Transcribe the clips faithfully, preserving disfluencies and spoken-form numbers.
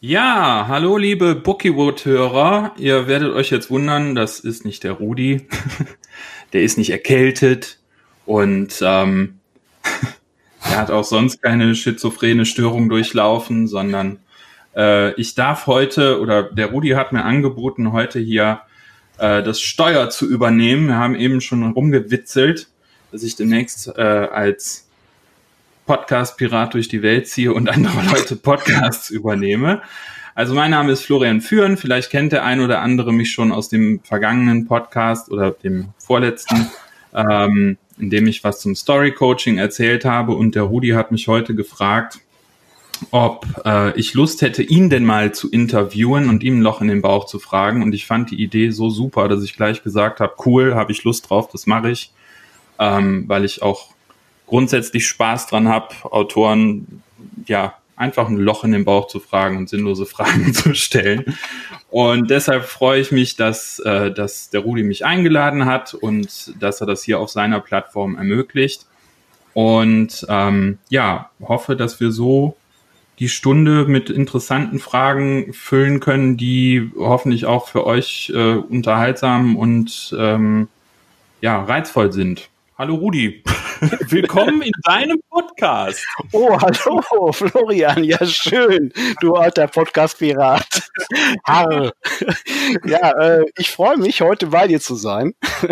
Ja, hallo liebe Bookiewood-Hörer. Ihr werdet euch jetzt wundern, das ist nicht der Rudi. Der ist nicht erkältet und ähm, er hat auch sonst keine schizophrene Störung durchlaufen, sondern äh, ich darf heute, oder der Rudi hat mir angeboten, heute hier äh, das Steuer zu übernehmen. Wir haben eben schon rumgewitzelt, dass ich demnächst äh, als Podcast-Pirat durch die Welt ziehe und andere Leute Podcasts übernehme. Also mein Name ist Florian Fürn. Vielleicht kennt der ein oder andere mich schon aus dem vergangenen Podcast oder dem vorletzten, ähm, in dem ich was zum Story-Coaching erzählt habe. Und der Rudi hat mich heute gefragt, ob äh, ich Lust hätte, ihn denn mal zu interviewen und ihm ein Loch in den Bauch zu fragen. Und ich fand die Idee so super, dass ich gleich gesagt habe, cool, habe ich Lust drauf, das mache ich, ähm, weil ich auch grundsätzlich Spaß dran habe, Autoren ja einfach ein Loch in den Bauch zu fragen und sinnlose Fragen zu stellen. Und deshalb freue ich mich, dass, äh, dass der Rudi mich eingeladen hat und dass er das hier auf seiner Plattform ermöglicht. Und ähm, ja, hoffe, dass wir so die Stunde mit interessanten Fragen füllen können, die hoffentlich auch für euch äh, unterhaltsam und ähm, ja, reizvoll sind. Hallo Rudi, willkommen in deinem Podcast. Oh, hallo Florian, ja schön, du alter Podcast-Pirat. Harr. Ja, äh, ich freue mich, heute bei dir zu sein.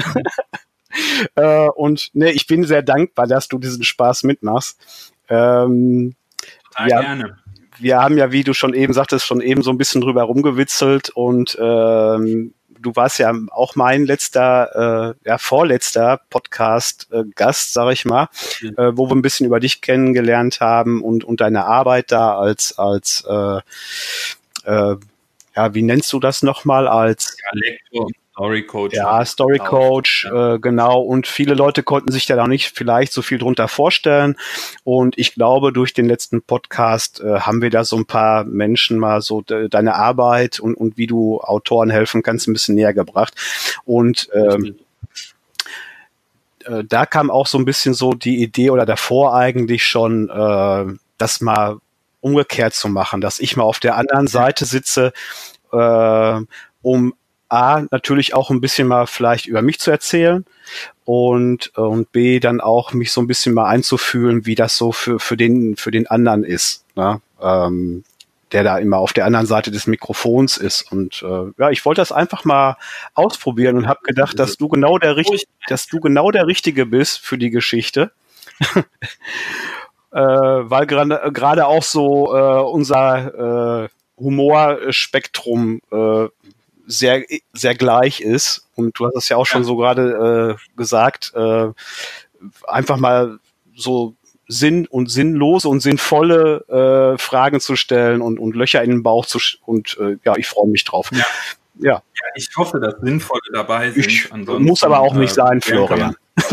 äh, und ne, ich bin sehr dankbar, dass du diesen Spaß mitmachst. Ähm, Total ja, gerne. Wir haben ja, wie du schon eben sagtest, schon eben so ein bisschen drüber rumgewitzelt und ähm, du warst ja auch mein letzter, äh, ja vorletzter Podcast-Gast, äh, sag ich mal, mhm. äh, wo wir ein bisschen über dich kennengelernt haben und und deine Arbeit da als als äh, äh, ja, wie nennst du das nochmal, als ja, Lektor und Story Coach. Ja, Story Coach, äh, genau. Und viele Leute konnten sich da noch nicht vielleicht so viel drunter vorstellen. Und ich glaube, durch den letzten Podcast äh, haben wir da so ein paar Menschen mal so de- deine Arbeit und, und wie du Autoren helfen kannst, ein bisschen näher gebracht. Und ähm, äh, da kam auch so ein bisschen so die Idee oder davor eigentlich schon, äh, das mal umgekehrt zu machen, dass ich mal auf der anderen Seite sitze, äh, um A, natürlich auch ein bisschen mal vielleicht über mich zu erzählen und, und B, dann auch mich so ein bisschen mal einzufühlen, wie das so für, für den, für den anderen ist, ne? ähm, der da immer auf der anderen Seite des Mikrofons ist. Und äh, ja, ich wollte das einfach mal ausprobieren und habe gedacht, dass du genau der Richt- dass du genau der Richtige bist für die Geschichte. äh, weil gerade gerade auch so äh, unser äh, Humorspektrum äh, sehr sehr gleich ist, und du hast es ja auch schon so gerade äh, gesagt, äh, einfach mal so sinn- und sinnlose und sinnvolle äh, Fragen zu stellen und und Löcher in den Bauch zu sch- und äh, ja, ich freue mich drauf. Ja. Ja. Ja, ich hoffe, dass Sinnvolle dabei sind. Ich Ansonsten, muss aber auch nicht äh, sein, Florian.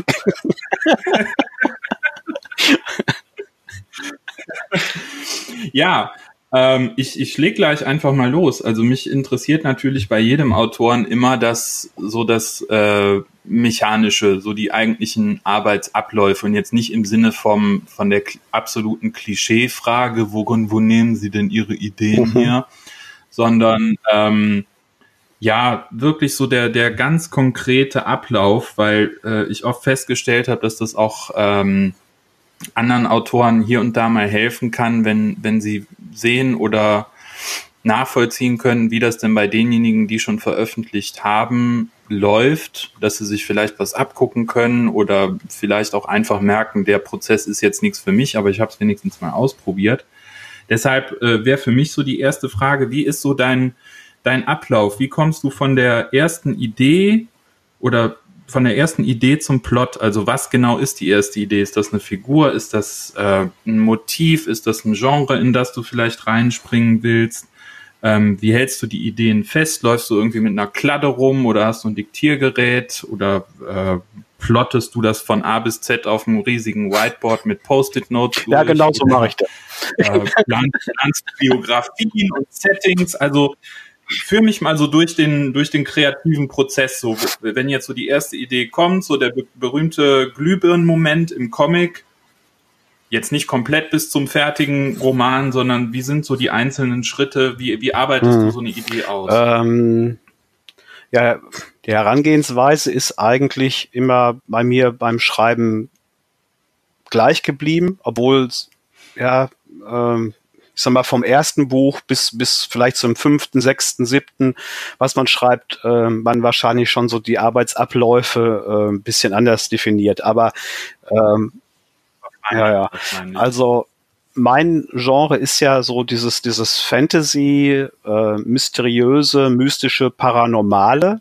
Ja, ähm, ich, ich leg gleich einfach mal los. Also mich interessiert natürlich bei jedem Autoren immer das, so das äh, Mechanische, so die eigentlichen Arbeitsabläufe, und jetzt nicht im Sinne vom von der k- absoluten Klischeefrage, wo, wo nehmen Sie denn Ihre Ideen Mhm. her, sondern ähm, ja, wirklich so der der ganz konkrete Ablauf, weil äh, ich oft festgestellt habe, dass das auch ähm, anderen Autoren hier und da mal helfen kann, wenn wenn sie sehen oder nachvollziehen können, wie das denn bei denjenigen, die schon veröffentlicht haben, läuft, dass sie sich vielleicht was abgucken können oder vielleicht auch einfach merken, der Prozess ist jetzt nichts für mich, aber ich habe es wenigstens mal ausprobiert. Deshalb äh, wäre für mich so die erste Frage, wie ist so dein dein Ablauf? Wie kommst du von der ersten Idee oder von der ersten Idee zum Plot? Also was genau ist die erste Idee? Ist das eine Figur? Ist das äh, ein Motiv? Ist das ein Genre, in das du vielleicht reinspringen willst? Ähm, wie hältst du die Ideen fest? Läufst du irgendwie mit einer Kladde rum oder hast du ein Diktiergerät oder äh, plottest du das von A bis Z auf einem riesigen Whiteboard mit Post-it-Notes? Ja, genau so mache ich das. Äh, planst, planst Biografien und Settings, also führ mich mal so durch den durch den kreativen Prozess, so wenn jetzt so die erste Idee kommt, so der be- berühmte Glühbirnen-Moment im Comic. jetzt nicht komplett bis zum fertigen Roman, sondern wie sind so die einzelnen Schritte? Wie, wie arbeitest hm. du so eine Idee aus? Ähm, ja, die Herangehensweise ist eigentlich immer bei mir beim Schreiben gleich geblieben, obwohl ja, ähm, ich sag mal, vom ersten Buch bis bis vielleicht zum fünften, sechsten, siebten, was man schreibt, äh, man wahrscheinlich schon so die Arbeitsabläufe äh, ein bisschen anders definiert. Aber ähm, ja, ja. Also mein Genre ist ja so dieses dieses Fantasy, äh, mysteriöse, mystische, paranormale.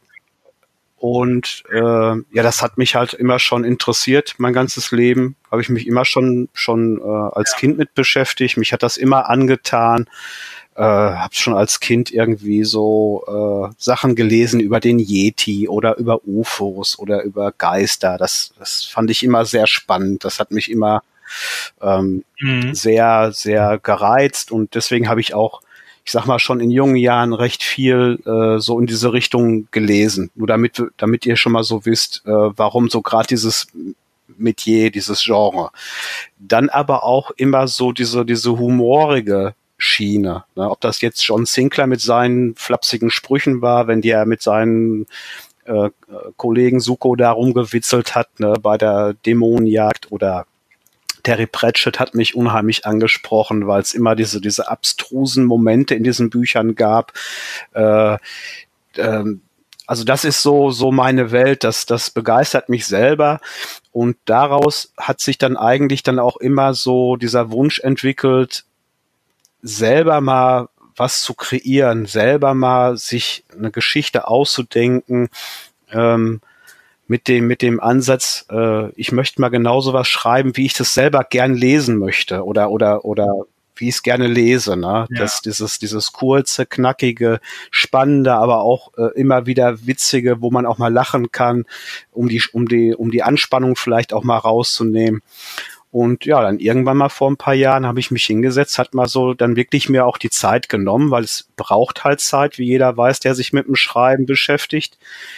Und äh, ja, das hat mich halt immer schon interessiert, mein ganzes Leben. Habe ich mich immer schon schon äh, als ja. Kind mit beschäftigt. Mich hat das immer angetan. Äh, habe schon als Kind irgendwie so äh, Sachen gelesen über den Yeti oder über U F Os oder über Geister. Das, das fand ich immer sehr spannend. Das hat mich immer ähm, mhm. sehr, sehr gereizt. Und deswegen habe ich auch, ich sag mal, schon in jungen Jahren recht viel äh, so in diese Richtung gelesen. Nur damit, damit ihr schon mal so wisst, äh, warum so gerade dieses Metier, dieses Genre. Dann aber auch immer so diese, diese humorige Schiene. Ne? Ob das jetzt John Sinclair mit seinen flapsigen Sprüchen war, wenn der mit seinen äh, Kollegen Zuko da rumgewitzelt hat, ne, bei der Dämonenjagd, oder Terry Pratchett hat mich unheimlich angesprochen, weil es immer diese diese abstrusen Momente in diesen Büchern gab. Äh, ähm, also das ist so so meine Welt, das das begeistert mich selber, und daraus hat sich dann eigentlich dann auch immer so dieser Wunsch entwickelt, selber mal was zu kreieren, selber mal sich eine Geschichte auszudenken, ähm, mit dem mit dem Ansatz, äh, ich möchte mal genauso was schreiben, wie ich das selber gern lesen möchte, oder oder oder wie ich es gerne lese, ne? Ja. Das dieses dieses kurze, knackige, spannende, aber auch äh, immer wieder witzige, wo man auch mal lachen kann, um die um die um die Anspannung vielleicht auch mal rauszunehmen. Und ja, dann irgendwann mal vor ein paar Jahren habe ich mich hingesetzt, hat mal so dann wirklich mir auch die Zeit genommen, weil es braucht halt Zeit, wie jeder weiß, der sich mit dem Schreiben beschäftigt.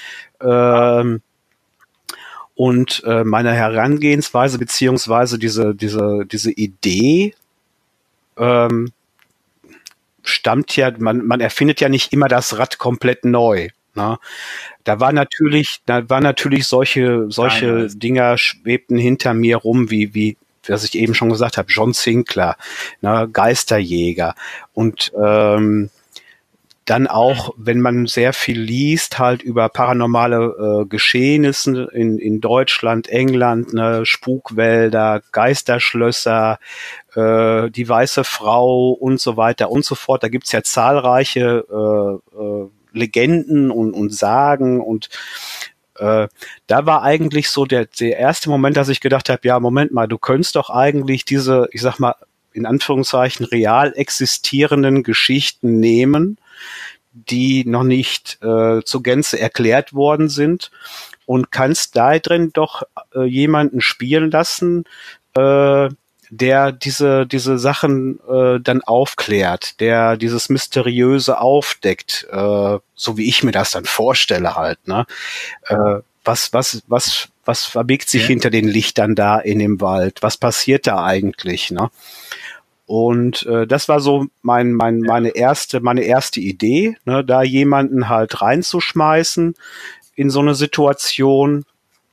Ähm, Und äh, meine Herangehensweise beziehungsweise diese diese diese Idee ähm, stammt ja, man man erfindet ja nicht immer das Rad komplett neu. Ne? Da war natürlich, da war natürlich solche solche Nein, Dinger schwebten hinter mir rum, wie wie was ich eben schon gesagt habe, John Sinclair, ne, Geisterjäger, und ähm, dann auch, wenn man sehr viel liest, halt über paranormale äh, Geschehnisse in, in Deutschland, England, ne, Spukwälder, Geisterschlösser, äh, die weiße Frau und so weiter und so fort. Da gibt's ja zahlreiche äh, äh, Legenden und, und Sagen, und äh, da war eigentlich so der, der erste Moment, dass ich gedacht habe, ja, Moment mal, du könntest doch eigentlich diese, ich sag mal, in Anführungszeichen real existierenden Geschichten nehmen, die noch nicht äh, zur Gänze erklärt worden sind, und kannst da drin doch äh, jemanden spielen lassen, äh, der diese diese Sachen äh, dann aufklärt, der dieses Mysteriöse aufdeckt, äh, so wie ich mir das dann vorstelle halt, ne? Äh, was was was was verbirgt sich ja. hinter den Lichtern da in dem Wald? Was passiert da eigentlich, ne? Und äh, das war so mein mein meine erste meine erste Idee, ne, da jemanden halt reinzuschmeißen in so eine Situation.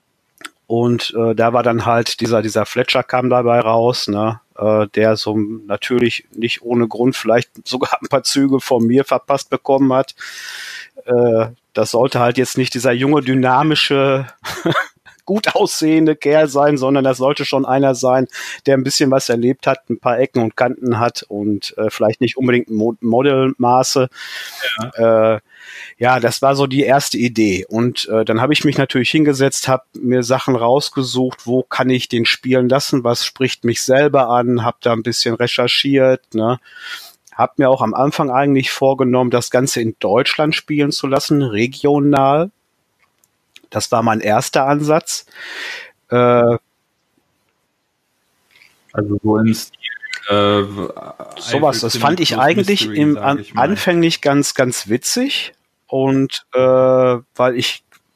Und äh, da war dann halt dieser dieser Fletcher kam dabei raus, ne, äh, der so natürlich nicht ohne Grund vielleicht sogar ein paar Züge von mir verpasst bekommen hat. Äh, das sollte halt jetzt nicht dieser junge, dynamische gut aussehende Kerl sein, sondern das sollte schon einer sein, der ein bisschen was erlebt hat, ein paar Ecken und Kanten hat und äh, vielleicht nicht unbedingt Mo- Modelmaße. Ja. Äh, ja, das war so die erste Idee. Und äh, dann habe ich mich natürlich hingesetzt, habe mir Sachen rausgesucht, wo kann ich den spielen lassen, was spricht mich selber an, habe da ein bisschen recherchiert, ne? Habe mir auch am Anfang eigentlich vorgenommen, das Ganze in Deutschland spielen zu lassen, regional. Das war mein erster Ansatz. Äh, also so im Stil, äh, sowas, das fand ich eigentlich im an, anfänglich ganz, ganz witzig. Und äh, weil ich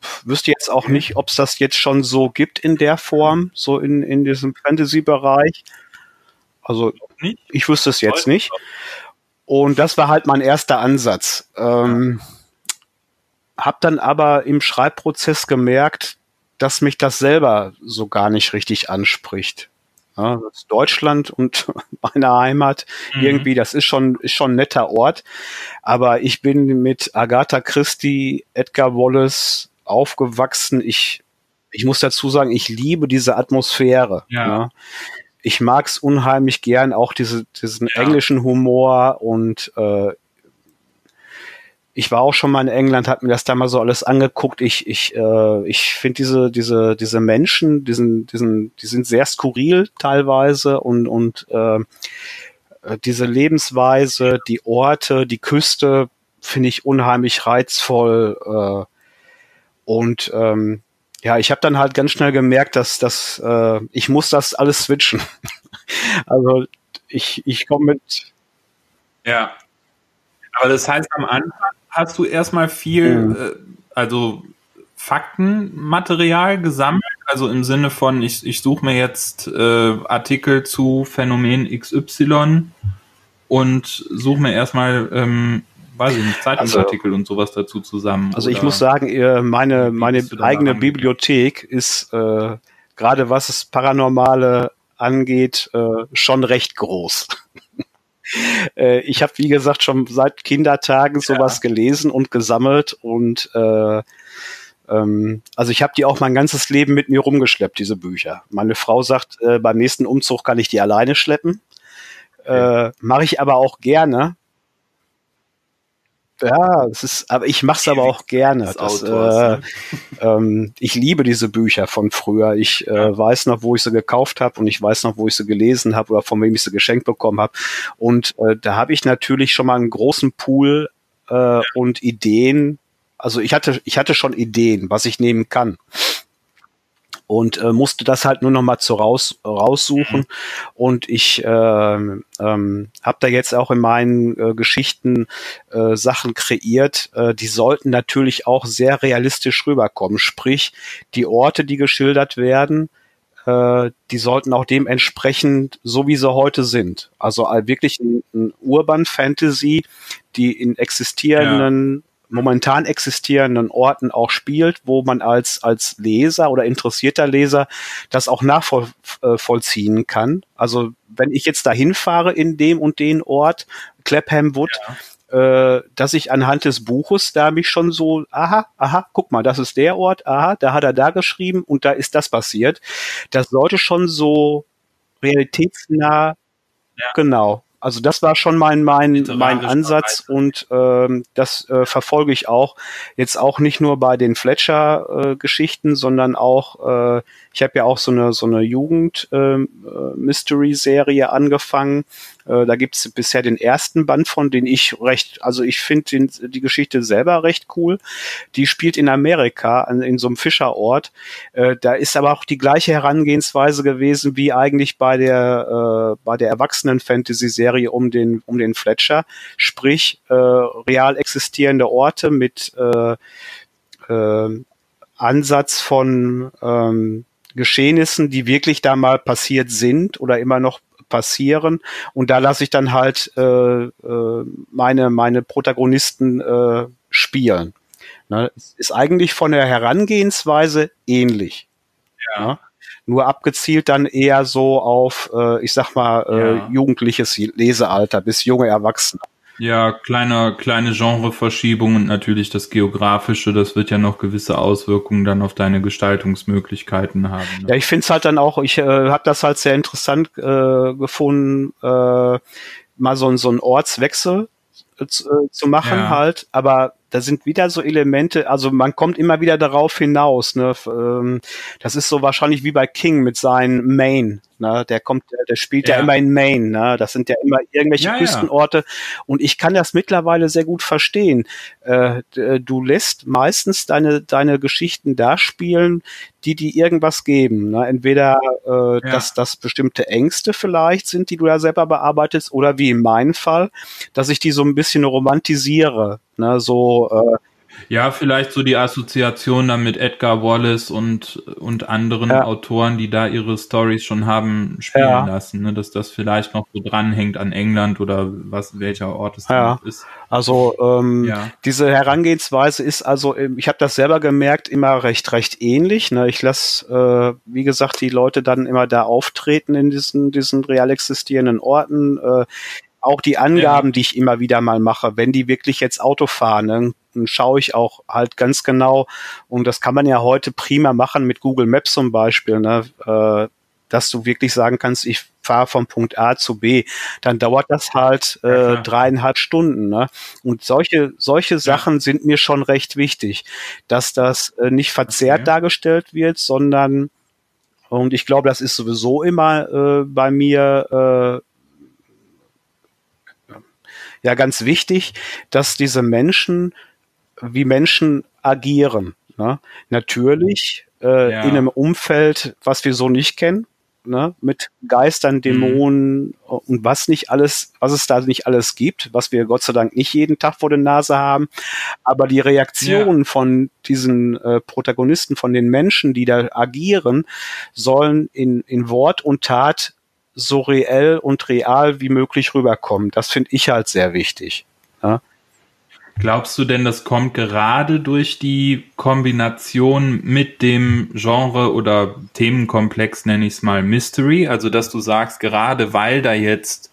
wüsste jetzt auch Okay. nicht, ob es das jetzt schon so gibt in der Form, so in, in diesem Fantasy-Bereich. Also Nicht? ich wüsste es jetzt nicht. Und das war halt mein erster Ansatz. Ähm, hab dann aber im Schreibprozess gemerkt, dass mich das selber so gar nicht richtig anspricht. Ja, das ist Deutschland und meine Heimat Mhm. irgendwie, das ist schon, ist schon ein netter Ort. Aber ich bin mit Agatha Christie, Edgar Wallace aufgewachsen. Ich, ich muss dazu sagen, ich liebe diese Atmosphäre. Ja. Ne? Ich mag's unheimlich gern, auch diese, diesen Ja. englischen Humor und äh, ich war auch schon mal in England, habe mir das da mal so alles angeguckt. Ich, ich, äh, ich finde diese, diese, diese Menschen, diesen, diesen, die sind sehr skurril teilweise und und äh, diese Lebensweise, die Orte, die Küste finde ich unheimlich reizvoll. Äh, und ähm, ja, ich habe dann halt ganz schnell gemerkt, dass, dass äh, ich muss das alles switchen. Also ich, ich komme mit. Ja. Aber das heißt, am Anfang hast du erstmal viel, Mhm. äh, also Faktenmaterial gesammelt, also im Sinne von, ich, ich suche mir jetzt äh, Artikel zu Phänomen X Y und suche mir erstmal, ähm, weiß ich nicht, Zeitungsartikel und sowas dazu zusammen. Also ich oder muss sagen, äh, meine, wie meine bist du da eigene rangegangen? Bibliothek ist äh, gerade was das Paranormale angeht, äh, schon recht groß. äh, ich habe, wie gesagt, schon seit Kindertagen sowas gelesen und gesammelt und äh, ähm, also ich habe die auch mein ganzes Leben mit mir rumgeschleppt, diese Bücher. Meine Frau sagt, äh, beim nächsten Umzug kann ich die alleine schleppen. Äh, Mache ich aber auch gerne. Ja, es ist, aber ich mache es aber auch gerne. Des Das, Autors, äh, ne? ähm, ich liebe diese Bücher von früher. Ich äh, Ja. weiß noch, wo ich sie gekauft habe und ich weiß noch, wo ich sie gelesen habe oder von wem ich sie geschenkt bekommen habe. Und äh, da habe ich natürlich schon mal einen großen Pool äh, und Ideen. Also ich hatte, ich hatte schon Ideen, was ich nehmen kann. Und äh, musste das halt nur noch mal zu raus, raussuchen. Mhm. Und ich ähm, ähm, habe da jetzt auch in meinen äh, Geschichten äh, Sachen kreiert, äh, die sollten natürlich auch sehr realistisch rüberkommen. Sprich, die Orte, die geschildert werden, äh, die sollten auch dementsprechend, so wie sie heute sind. Also äh, wirklich ein, ein Urban-Fantasy, die in existierenden momentan existierenden Orten auch spielt, wo man als als Leser oder interessierter Leser das auch nachvollziehen kann. Also wenn ich jetzt dahin fahre in dem und den Ort, Clapham Wood, ja. äh, dass ich anhand des Buches da mich schon so, aha, aha, guck mal, das ist der Ort, aha, da hat er da geschrieben und da ist das passiert. Das sollte schon so realitätsnah, ja. Genau. Also das war schon mein mein mein Ansatz und ähm, das äh, verfolge ich auch jetzt auch nicht nur bei den Fletcher-Geschichten, äh, sondern auch äh, ich habe ja auch so eine so eine Jugend-Mystery-Serie äh, angefangen. Äh, da gibt's bisher den ersten Band von, den ich recht, also ich finde die Geschichte selber recht cool. Die spielt in Amerika an, in so einem Fischerort. Äh, da ist aber auch die gleiche Herangehensweise gewesen wie eigentlich bei der äh, bei der Erwachsenen-Fantasy-Serie um den um den Fletcher, sprich äh, real existierende Orte mit äh, äh, Ansatz von ähm, Geschehnissen, die wirklich da mal passiert sind oder immer noch passieren. Und da lasse ich dann halt äh, äh, meine meine Protagonisten äh, spielen. Ne? Es ist eigentlich von der Herangehensweise ähnlich. Ja. Ne? Nur abgezielt dann eher so auf, äh, ich sag mal, äh, Ja. jugendliches Lesealter bis junge Erwachsene. Ja, kleine, kleine Genreverschiebung und natürlich das Geografische, das wird ja noch gewisse Auswirkungen dann auf deine Gestaltungsmöglichkeiten haben. Ne? Ja, ich finde es halt dann auch, ich äh, habe das halt sehr interessant äh, gefunden, äh, mal so, so einen Ortswechsel äh, zu, äh, zu machen Ja. halt, aber da sind wieder so Elemente, also man kommt immer wieder darauf hinaus, ne? Ähm, das ist so wahrscheinlich wie bei King mit seinen Maine, ne? Der kommt, der, der spielt ja. ja immer in Maine, ne? Das sind ja immer irgendwelche ja, Küstenorte ja. Und ich kann das mittlerweile sehr gut verstehen. Äh, du lässt meistens deine deine Geschichten da spielen, die die irgendwas geben, ne? Entweder äh, ja. dass das bestimmte Ängste vielleicht sind, die du ja selber bearbeitest, oder wie in meinem Fall, dass ich die so ein bisschen romantisiere, ne? So äh, Ja, vielleicht so die Assoziation dann mit Edgar Wallace und, und anderen Ja. Autoren, die da ihre Storys schon haben spielen Ja. lassen, ne? Dass das vielleicht noch so dranhängt an England oder was, welcher Ort es Ja, dann ist. also ähm, Ja. diese Herangehensweise ist also, ähm, ich habe das selber gemerkt, immer recht recht ähnlich. Ne? Ich lasse, äh, wie gesagt, die Leute dann immer da auftreten in diesen diesen real existierenden Orten. Äh, auch die Angaben, Ja. die ich immer wieder mal mache, wenn die wirklich jetzt Auto fahren, ne, dann schaue ich auch halt ganz genau, und das kann man ja heute prima machen mit Google Maps zum Beispiel, ne, äh, dass du wirklich sagen kannst, ich fahre von Punkt A zu B, dann dauert das halt äh, Ja, klar. dreieinhalb Stunden. Ne? Und solche solche Sachen sind mir schon recht wichtig, dass das äh, nicht verzerrt Okay. dargestellt wird, sondern, und ich glaube, das ist sowieso immer äh, bei mir äh, ja ganz wichtig, dass diese Menschen wie Menschen agieren. Ne? Natürlich äh, Ja. in einem Umfeld, was wir so nicht kennen, ne? Mit Geistern, Dämonen und was nicht alles, was es da nicht alles gibt, was wir Gott sei Dank nicht jeden Tag vor der Nase haben. Aber die Reaktionen von diesen äh, Protagonisten, von den Menschen, die da agieren, sollen in, in Wort und Tat so reell und real wie möglich rüberkommen. Das finde ich halt sehr wichtig. Ja? Glaubst du denn, das kommt gerade durch die Kombination mit dem Genre oder Themenkomplex, nenne ich es mal, Mystery? Also, dass du sagst, gerade weil da jetzt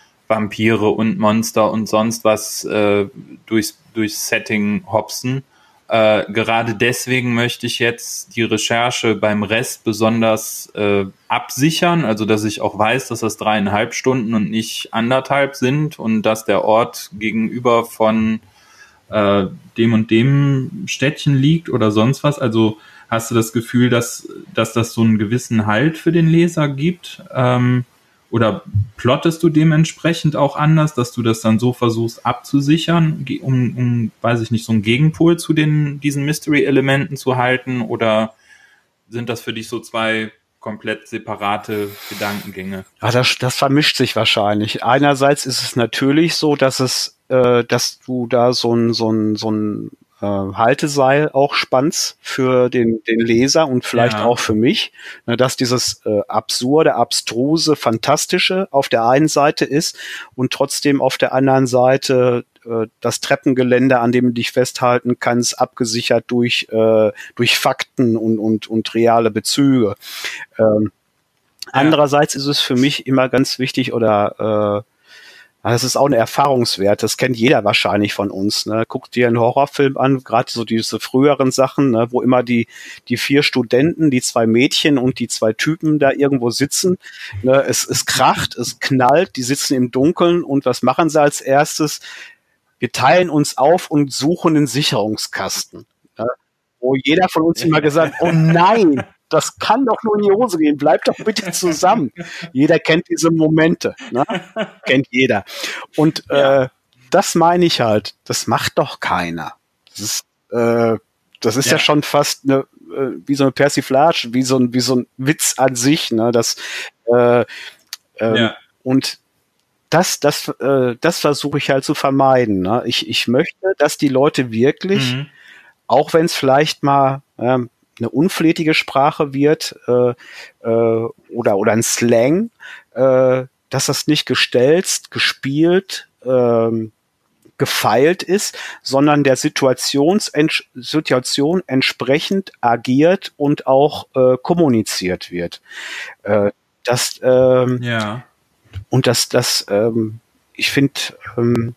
Vampire und Monster und sonst was äh, durchs, durchs Setting hopsen, äh, gerade deswegen möchte ich jetzt die Recherche beim Rest besonders äh, absichern, also dass ich auch weiß, dass das dreieinhalb Stunden und nicht anderthalb sind und dass der Ort gegenüber von äh, dem und dem Städtchen liegt oder sonst was. Also hast du das Gefühl, dass, dass das so einen gewissen Halt für den Leser gibt? Ähm, oder plottest du dementsprechend auch anders, dass du das dann so versuchst abzusichern, um, um weiß ich nicht, so einen Gegenpol zu den, diesen Mystery-Elementen zu halten? Oder sind das für dich so zwei komplett separate Gedankengänge? Ja, das, das vermischt sich wahrscheinlich. Einerseits ist es natürlich so, dass es, äh, dass du da so ein, so ein, so ein äh, Halteseil auch spannst für den, den Leser und vielleicht Ja. auch für mich, ne, dass dieses äh, absurde, abstruse, fantastische auf der einen Seite ist und trotzdem auf der anderen Seite äh, das Treppengelände, an dem du dich festhalten kannst, abgesichert durch äh, durch Fakten und und und reale Bezüge. Ähm, Ja. Andererseits ist es für mich immer ganz wichtig, oder äh, das ist auch ein Erfahrungswert, das kennt jeder wahrscheinlich von uns. Ne? Guck dir einen Horrorfilm an, gerade so diese früheren Sachen, ne, wo immer die die vier Studenten, die zwei Mädchen und die zwei Typen da irgendwo sitzen. Ne? Es, es kracht, es knallt, die sitzen im Dunkeln und was machen sie als erstes? Wir teilen uns auf und suchen den Sicherungskasten. Ne? Wo jeder von uns immer gesagt, oh nein, das kann doch nur in die Hose gehen, bleibt doch bitte zusammen. Jeder kennt diese Momente, ne? Kennt jeder. Und Ja. äh, das meine ich halt, das macht doch keiner. Das ist, äh, das ist ja. Ja. schon fast eine, äh, wie so eine Persiflage, wie so ein, wie so ein Witz an sich. Ne? Das, äh, ähm, Ja. Und das, das, äh, das versuche ich halt zu vermeiden. Ne? Ich, ich möchte, dass die Leute wirklich, Mhm. auch wenn es vielleicht mal ähm, eine unflätige Sprache wird äh, äh, oder oder ein Slang, äh, dass das nicht gestelzt, gespielt, ähm, gefeilt ist, sondern der Situations Situation entsprechend agiert und auch äh, kommuniziert wird. Äh, das ähm, Ja. und das das ähm, ich finde ähm,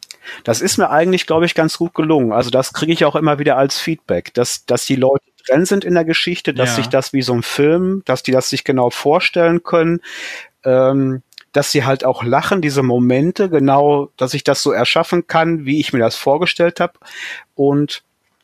das ist mir eigentlich, glaube ich, ganz gut gelungen. Also das kriege ich auch immer wieder als Feedback, dass, dass die Leute drin sind in der Geschichte, dass Ja. sich das wie so ein Film, dass die das sich genau vorstellen können, ähm, dass sie halt auch lachen, diese Momente, genau, dass ich das so erschaffen kann, wie ich mir das vorgestellt habe. Und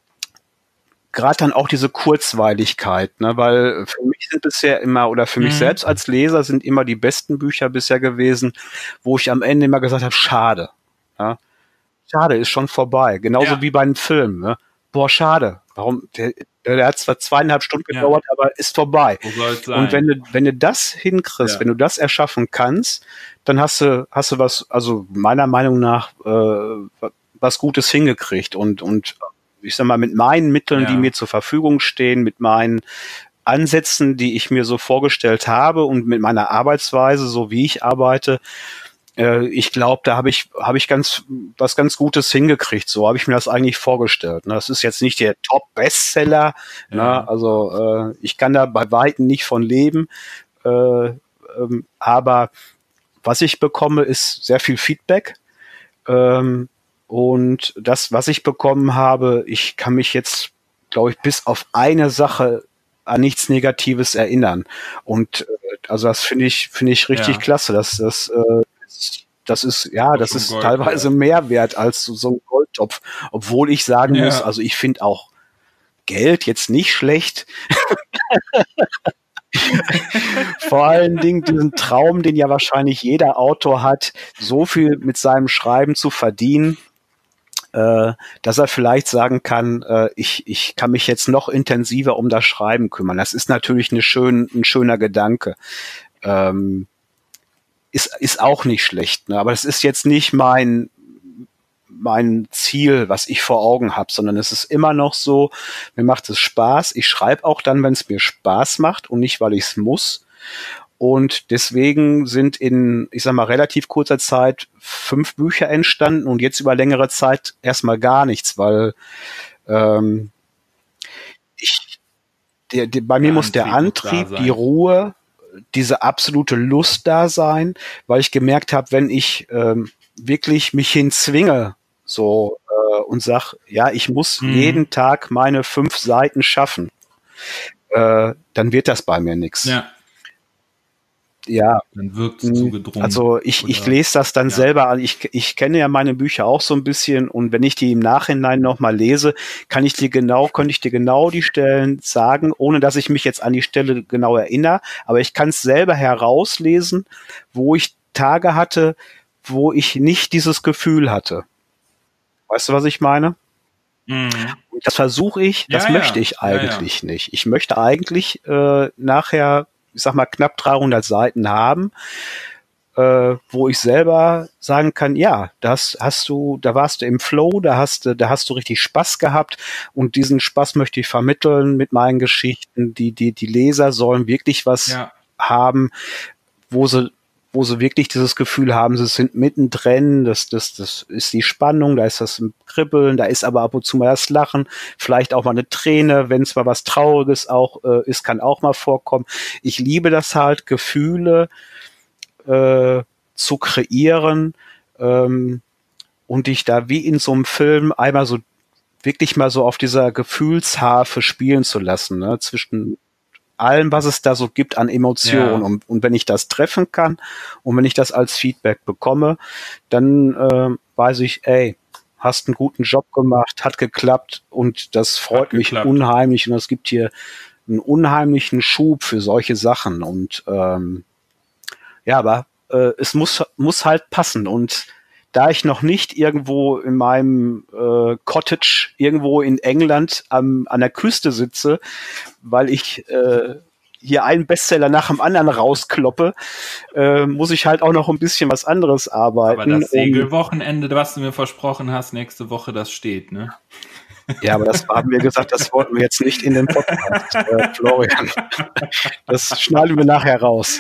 gerade dann auch diese Kurzweiligkeit, ne, weil für mich sind bisher immer, oder für mich Mhm. selbst als Leser sind immer die besten Bücher bisher gewesen, wo ich am Ende immer gesagt habe, schade. Ja. Schade, ist schon vorbei. Genauso Ja. wie bei einem Film. Ne? Boah, schade. Warum? Der, der hat zwar zweieinhalb Stunden Ja. gedauert, aber ist vorbei. Wo soll es sein? Und wenn du, wenn du das hinkriegst, Ja. wenn du das erschaffen kannst, dann hast du, hast du was, also meiner Meinung nach, äh, was Gutes hingekriegt. Und, und ich sag mal, mit meinen Mitteln, Ja. die mir zur Verfügung stehen, mit meinen Ansätzen, die ich mir so vorgestellt habe und mit meiner Arbeitsweise, so wie ich arbeite, äh, ich glaube, da habe ich habe ich ganz was ganz Gutes hingekriegt. So habe ich mir das eigentlich vorgestellt. Ne? Das ist jetzt nicht der Top-Bestseller. Ja. Ne? Also äh, ich kann da bei Weitem nicht von leben. Äh, ähm, aber was ich bekomme, ist sehr viel Feedback. Ähm, und das, was ich bekommen habe, ich kann mich jetzt, glaube ich, bis auf eine Sache an nichts Negatives erinnern. Und äh, also das finde ich finde ich richtig Ja. klasse. Das das äh, das ist ja Auch das schon ist Gold teilweise wert. mehr wert als so so ein Goldtopf. Obwohl ich sagen Ja. muss, also ich finde auch Geld jetzt nicht schlecht. Vor allen Dingen diesen Traum, den ja wahrscheinlich jeder Autor hat, so viel mit seinem Schreiben zu verdienen, äh, dass er vielleicht sagen kann, äh, ich, ich kann mich jetzt noch intensiver um das Schreiben kümmern. Das ist natürlich eine schön, ein schöner Gedanke. Ähm, ist, ist auch nicht schlecht, ne? Aber das ist jetzt nicht mein, mein Ziel, was ich vor Augen habe, sondern es ist immer noch so, mir macht es Spaß. Ich schreibe auch dann, wenn es mir Spaß macht und nicht, weil ich es muss. Und deswegen sind in, ich sag mal, relativ kurzer Zeit fünf Bücher entstanden und jetzt über längere Zeit erstmal gar nichts, weil ähm, ich, der, der, bei mir Der muss der Antrieb muss da Antrieb, sein. die Ruhe, diese absolute Lust da sein, weil ich gemerkt habe, wenn ich ähm, wirklich mich hinzwinge, so äh, und sag, ja, ich muss Mhm. jeden Tag meine fünf Seiten schaffen, äh, dann wird das bei mir nichts. Ja, Ja, dann wirkt es zu mh, gedrungen. also ich, ich Oder- lese das dann ja. selber an. Ich, ich kenne ja meine Bücher auch so ein bisschen und wenn ich die im Nachhinein nochmal lese, kann ich dir genau, könnte ich dir genau die Stellen sagen, ohne dass ich mich jetzt an die Stelle genau erinnere. Aber ich kann es selber herauslesen, wo ich Tage hatte, wo ich nicht dieses Gefühl hatte. Weißt du, was ich meine? Mhm. Und das versuche ich, das Ja, ja. möchte ich Ja, ja. eigentlich nicht. Ich möchte eigentlich äh, nachher, ich sag mal, knapp dreihundert Seiten haben, äh, wo ich selber sagen kann, ja, das hast du, da warst du im Flow, da hast du, da hast du richtig Spaß gehabt und diesen Spaß möchte ich vermitteln mit meinen Geschichten. Die, die, die Leser sollen wirklich was Ja. haben, wo sie wo sie wirklich dieses Gefühl haben, sie sind mittendrin, das, das, das ist die Spannung, da ist das Kribbeln, da ist aber ab und zu mal das Lachen, vielleicht auch mal eine Träne, wenn es mal was Trauriges auch äh, ist, kann auch mal vorkommen. Ich liebe das halt, Gefühle äh, zu kreieren ähm, und dich da wie in so einem Film einmal so wirklich mal so auf dieser Gefühlsharfe spielen zu lassen, ne, zwischen allem, was es da so gibt an Emotionen. Ja. Und, und wenn ich das treffen kann und wenn ich das als Feedback bekomme, dann äh, weiß ich, ey, hast einen guten Job gemacht, hat geklappt und das freut Hat mich geklappt. unheimlich. Und es gibt hier einen unheimlichen Schub für solche Sachen. Und ähm, ja, aber äh, es muss, muss halt passen. Und da ich noch nicht irgendwo in meinem äh, Cottage irgendwo in England am, an der Küste sitze, weil ich äh, hier einen Bestseller nach dem anderen rauskloppe, äh, muss ich halt auch noch ein bisschen was anderes arbeiten. Aber das um, Segelwochenende, was du mir versprochen hast, nächste Woche, das steht, ne? ja, aber das haben wir gesagt, das wollten wir jetzt nicht in den Podcast, äh, Florian. Das schneiden wir nachher raus.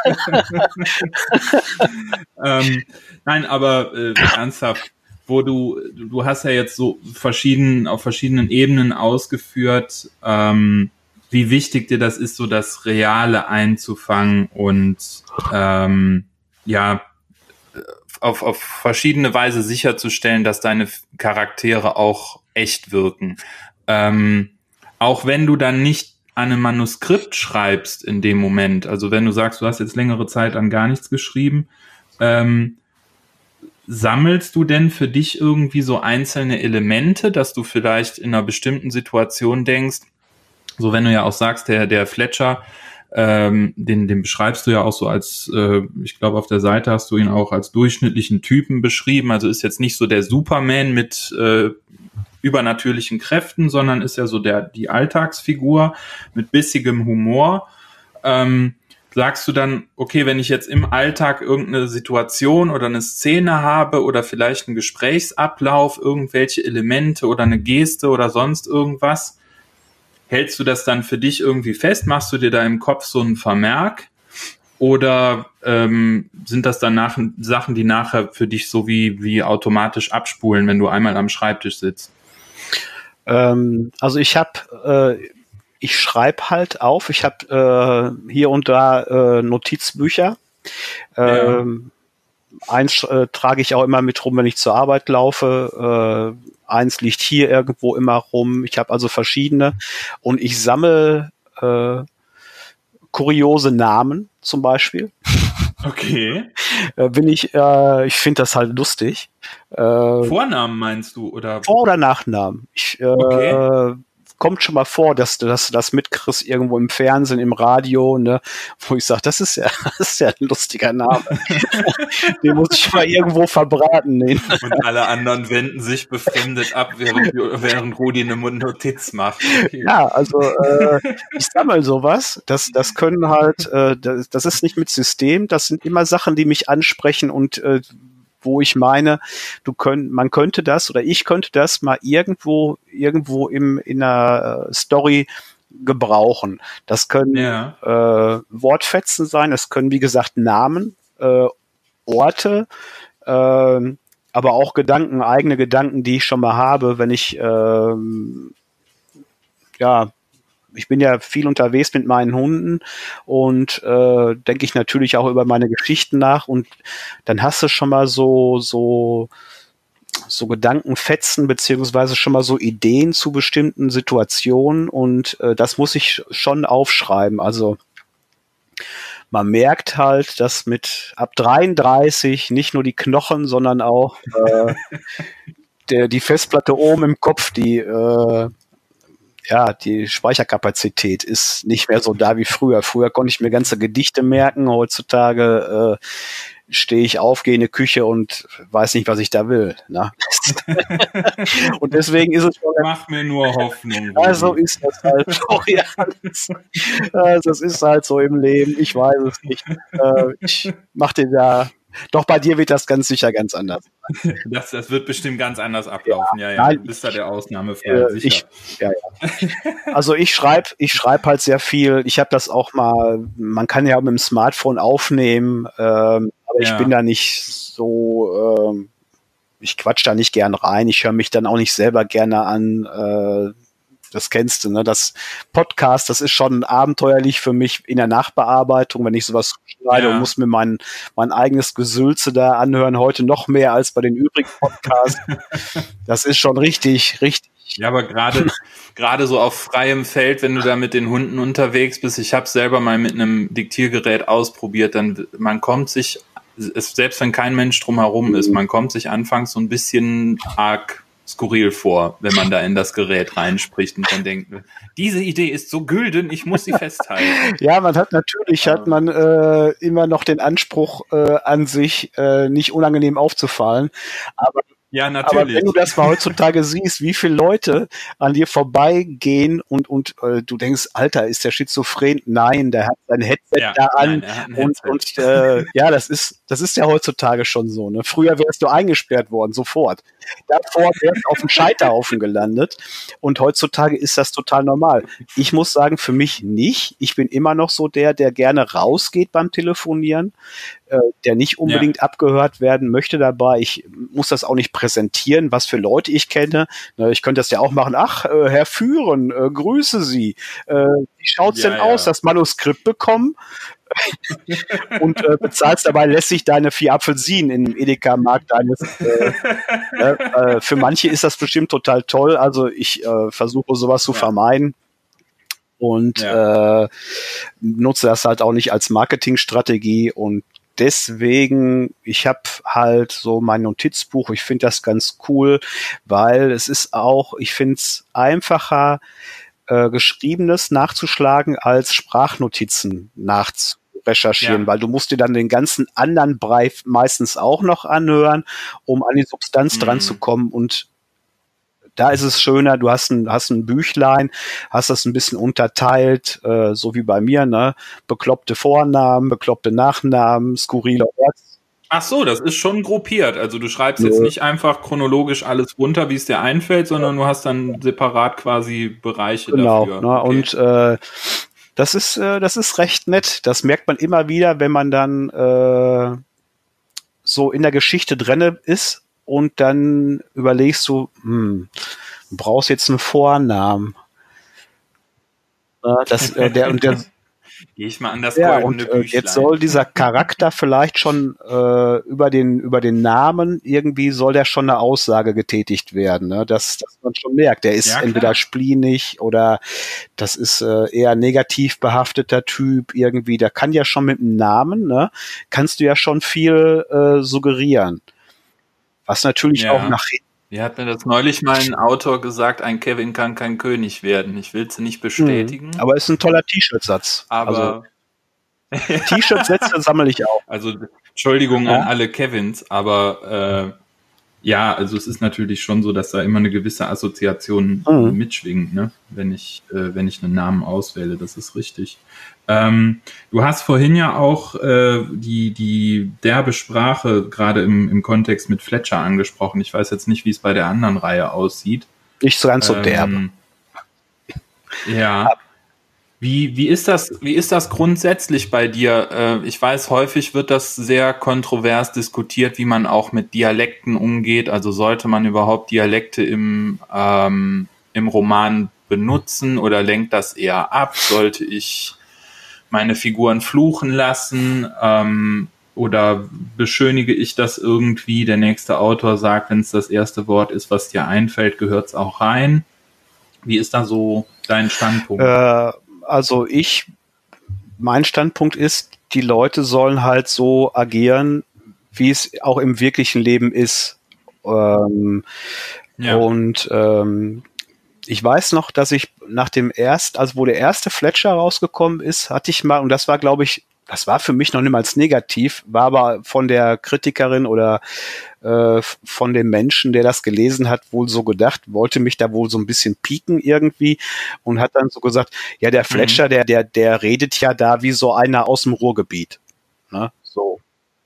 ähm, nein, aber äh, ernsthaft, wo du, du hast ja jetzt so verschieden, auf verschiedenen Ebenen ausgeführt, ähm, wie wichtig dir das ist, so das Reale einzufangen und ähm, ja, auf, auf verschiedene Weise sicherzustellen, dass deine Charaktere auch echt wirken. Ähm, auch wenn du dann nicht an einem Manuskript schreibst in dem Moment, also wenn du sagst, du hast jetzt längere Zeit an gar nichts geschrieben, ähm, sammelst du denn für dich irgendwie so einzelne Elemente, dass du vielleicht in einer bestimmten Situation denkst, so wenn du ja auch sagst, der, der Fletcher, ähm, den, den beschreibst du ja auch so als, äh, ich glaube auf der Seite hast du ihn auch als durchschnittlichen Typen beschrieben, also ist jetzt nicht so der Superman mit äh, übernatürlichen Kräften, sondern ist ja so der die Alltagsfigur mit bissigem Humor. Ähm, sagst du dann, okay, wenn ich jetzt im Alltag irgendeine Situation oder eine Szene habe oder vielleicht einen Gesprächsablauf, irgendwelche Elemente oder eine Geste oder sonst irgendwas, hältst du das dann für dich irgendwie fest? Machst du dir da im Kopf so einen Vermerk? Oder ähm, sind das dann nach, Sachen, die nachher für dich so wie, wie automatisch abspulen, wenn du einmal am Schreibtisch sitzt? Ähm, also ich habe, äh, ich schreibe halt auf. Ich habe äh, hier und da äh, Notizbücher. Ja. Ähm, eins äh, trage ich auch immer mit rum, wenn ich zur Arbeit laufe. Äh, eins liegt hier irgendwo immer rum. Ich habe also verschiedene. Und ich sammle äh, kuriose Namen zum Beispiel. Okay. Äh, bin ich, äh, ich finde das halt lustig. Äh, Vornamen meinst du? Oder? Vor- oder Nachnamen. Ich, äh, Okay. kommt schon mal vor, dass du das, das mitkriegst irgendwo im Fernsehen, im Radio, ne, wo ich sage, das ist ja, das ist ja ein lustiger Name. Den muss ich mal irgendwo verbraten. Den. Und alle anderen wenden sich befremdet ab, während, während Rudi eine Notiz macht. Okay. Ja, also äh, ich sammle sowas. Das, das können halt, äh, das, das ist nicht mit System, das sind immer Sachen, die mich ansprechen und äh, wo ich meine, du könnt, man könnte das oder ich könnte das mal irgendwo, irgendwo im, in einer Story gebrauchen. Das können Ja. äh, Wortfetzen sein, das können, wie gesagt, Namen, äh, Orte, äh, aber auch Gedanken, eigene Gedanken, die ich schon mal habe, wenn ich, äh, ja, ich bin ja viel unterwegs mit meinen Hunden und äh, denke ich natürlich auch über meine Geschichten nach und dann hast du schon mal so so so Gedankenfetzen beziehungsweise schon mal so Ideen zu bestimmten Situationen und äh, das muss ich schon aufschreiben. Also man merkt halt, dass mit ab dreiunddreißig nicht nur die Knochen, sondern auch äh, der die Festplatte oben im Kopf, die äh, ja, die Speicherkapazität ist nicht mehr so da wie früher. Früher konnte ich mir ganze Gedichte merken. Heutzutage äh, stehe ich auf, gehe in die Küche und weiß nicht, was ich da will. Ne? Und deswegen ist es schon. Mach mir nur Hoffnung. Also ist das halt. Also das ist halt so im Leben. Ich weiß es nicht. Äh, ich mach dir da. Doch bei dir wird das ganz sicher ganz anders. Das, das wird bestimmt ganz anders ablaufen. Ja, ja. ja. Nein, du bist da der Ausnahmefall, äh, sicher. Ich, ja, ja. Also ich schreibe ich schreib halt sehr viel. Ich habe das auch mal, man kann ja mit dem Smartphone aufnehmen, ähm, aber ja. ich bin da nicht so, ähm, ich quatsch da nicht gern rein. Ich höre mich dann auch nicht selber gerne an. Äh, das kennst du, ne? Das Podcast, das ist schon abenteuerlich für mich in der Nachbearbeitung, wenn ich sowas schneide ja. und muss mir mein, mein eigenes Gesülze da anhören, heute noch mehr als bei den übrigen Podcasts. Das ist schon richtig, richtig. Ja, aber gerade gerade so auf freiem Feld, wenn du da mit den Hunden unterwegs bist, ich habe selber mal mit einem Diktiergerät ausprobiert, dann man kommt sich, selbst wenn kein Mensch drumherum ist, man kommt sich anfangs so ein bisschen arg skurril vor, wenn man da in das Gerät reinspricht und dann denkt, diese Idee ist so gülden, ich muss sie festhalten. Ja, man hat natürlich, hat man äh, immer noch den Anspruch äh, an sich, äh, nicht unangenehm aufzufallen, aber Ja, natürlich. Aber wenn du das mal heutzutage siehst, wie viele Leute an dir vorbeigehen und und äh, du denkst, Alter, ist der schizophren? Nein, der hat sein Headset ja, da an nein, und Headset. und äh, ja, das ist das ist ja heutzutage schon so. Ne? Früher wärst du eingesperrt worden, sofort. Davor wärst du auf dem Scheiterhaufen gelandet und heutzutage ist das total normal. Ich muss sagen, für mich nicht. Ich bin immer noch so der, der gerne rausgeht beim Telefonieren, äh, der nicht unbedingt ja. abgehört werden möchte dabei. Ich muss das auch nicht präsentieren, was für Leute ich kenne. Ich könnte das ja auch machen. Ach, äh, Herr Führen, äh, grüße Sie. Äh, wie schaut's ja, denn aus? Ja. Das Manuskript bekommen? Und äh, bezahlst dabei lässig deine vier Apfelsinen im Edeka-Markt deines. Äh, äh, für manche ist das bestimmt total toll. Also ich äh, versuche sowas zu ja. vermeiden. Und ja. äh, nutze das halt auch nicht als Marketingstrategie und deswegen, ich habe halt so mein Notizbuch, ich finde das ganz cool, weil es ist auch, ich finde es einfacher, äh, Geschriebenes nachzuschlagen, als Sprachnotizen nachzurecherchieren, ja. weil du musst dir dann den ganzen anderen Brei meistens auch noch anhören, um an die Substanz mhm. dran zu kommen und da ist es schöner, du hast ein, hast ein Büchlein, hast das ein bisschen unterteilt, äh, so wie bei mir, ne? Bekloppte Vornamen, bekloppte Nachnamen, skurrile Orts. Ach so, das ist schon gruppiert. Also du schreibst Nö. jetzt nicht einfach chronologisch alles runter, wie es dir einfällt, sondern du hast dann separat quasi Bereiche Genau, dafür. ne? Okay. Und äh, das ist, äh, das ist recht nett. Das merkt man immer wieder, wenn man dann äh, so in der Geschichte drinne ist und dann überlegst du, hm, du brauchst jetzt einen Vornamen. Ja, das, äh, der, und der, Gehe ich mal an das ja, goldene und äh, Büchlein. jetzt soll dieser Charakter vielleicht schon äh, über den über den Namen irgendwie soll der schon eine Aussage getätigt werden, ne? Dass, dass man schon merkt, der ist Ja, klar. entweder spleenig oder das ist äh, eher negativ behafteter Typ irgendwie. Der kann ja schon mit dem Namen, ne? Kannst du ja schon viel äh, suggerieren. Was natürlich Ja. auch nach Mir hat mir das neulich mal ein Autor gesagt, ein Kevin kann kein König werden. Ich will es nicht bestätigen. Mhm. Aber ist ein toller T-Shirt-Satz. Aber also, T-Shirt-Sätze sammle ich auch. Also Entschuldigung Ja. an alle Kevins, aber äh, ja, also es ist natürlich schon so, dass da immer eine gewisse Assoziation Mhm. mitschwingt, ne? Wenn ich, äh, wenn ich einen Namen auswähle, das ist richtig. Ähm, du hast vorhin ja auch äh, die, die derbe Sprache gerade im, im Kontext mit Fletcher angesprochen. Ich weiß jetzt nicht, wie es bei der anderen Reihe aussieht. Nicht so ganz so Ähm, derbe. Ja. Wie, wie ist das, wie ist das grundsätzlich bei dir? Äh, ich weiß, häufig wird das sehr kontrovers diskutiert, wie man auch mit Dialekten umgeht. Also sollte man überhaupt Dialekte im, ähm, im Roman benutzen oder lenkt das eher ab? Sollte ich meine Figuren fluchen lassen? Ähm, oder beschönige ich das irgendwie? Der nächste Autor sagt, wenn es das erste Wort ist, was dir einfällt, gehört es auch rein. Wie ist da so dein Standpunkt? Äh, also ich, mein Standpunkt ist, die Leute sollen halt so agieren, wie es auch im wirklichen Leben ist. Ähm, Ja. Und ähm, ich weiß noch, dass ich nach dem ersten, also wo der erste Fletcher rausgekommen ist, hatte ich mal, und das war, glaube ich, das war für mich noch niemals negativ, war aber von der Kritikerin oder äh, von dem Menschen, der das gelesen hat, wohl so gedacht, wollte mich da wohl so ein bisschen pieken irgendwie und hat dann so gesagt, ja, der Fletcher, mhm. der, der, der redet ja da wie so einer aus dem Ruhrgebiet. Ne? So.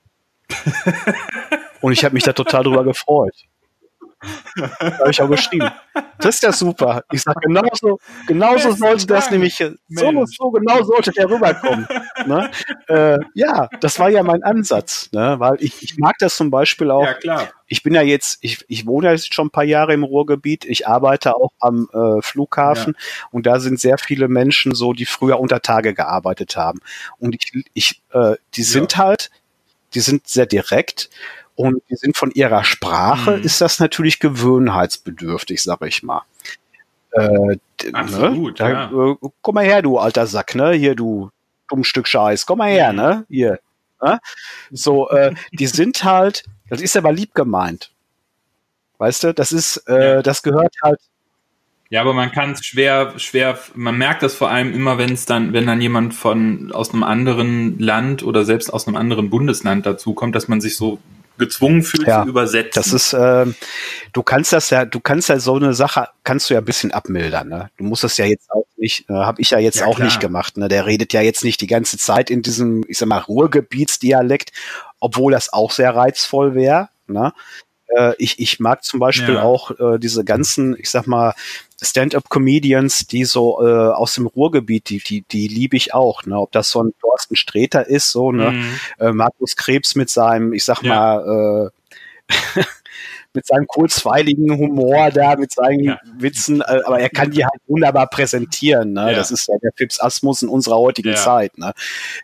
Und ich habe mich da total drüber gefreut. Da habe ich auch geschrieben. Das ist ja super. Ich sage, genauso, genauso sollte das Dank. nämlich, so, so genau sollte der rüberkommen. Ne? Äh, ja, das war ja mein Ansatz, ne? Weil ich, ich mag das zum Beispiel auch. Ja, klar. Ich bin ja jetzt, ich, ich wohne jetzt schon ein paar Jahre im Ruhrgebiet. Ich arbeite auch am äh, Flughafen ja. und da sind sehr viele Menschen so, die früher unter Tage gearbeitet haben. Und ich, ich, äh, die sind ja. halt, die sind sehr direkt. Und die sind von ihrer Sprache, mhm. ist das natürlich gewöhnheitsbedürftig, sag ich mal. Äh, Absolut, ne? ja. Da, äh, komm mal her, du alter Sack, ne? Hier, du dumm Stück Scheiß, komm mal her, mhm. ne? Hier. Ne? So, äh, die sind halt, das ist aber lieb gemeint. Weißt du, das ist, äh, ja. das gehört halt. Ja, aber man kann es schwer, schwer, man merkt das vor allem immer, wenn es dann, wenn dann jemand von aus einem anderen Land oder selbst aus einem anderen Bundesland dazu kommt, dass man sich so gezwungen fühlt ja, zu übersetzen. Das ist, äh, du kannst das ja, du kannst ja so eine Sache, kannst du ja ein bisschen abmildern. Ne? Du musst das ja jetzt auch nicht, äh, habe ich ja jetzt ja, auch klar. nicht gemacht. Ne? Der redet ja jetzt nicht die ganze Zeit in diesem, ich sag mal, Ruhrgebietsdialekt, obwohl das auch sehr reizvoll wäre. Ne? Äh, ich, ich mag zum Beispiel ja. auch äh, diese ganzen, ich sag mal, Stand-up-Comedians, die so äh, aus dem Ruhrgebiet, die die die liebe ich auch, ne? Ob das so ein Thorsten Sträter ist, so ne, mhm. äh, Markus Krebs mit seinem, ich sag ja. mal, äh, mit seinem kurzweiligen Humor da, mit seinen ja. Witzen, äh, aber er kann die halt wunderbar präsentieren, ne? Ja. Das ist ja der Fips Asmus in unserer heutigen ja. Zeit, ne?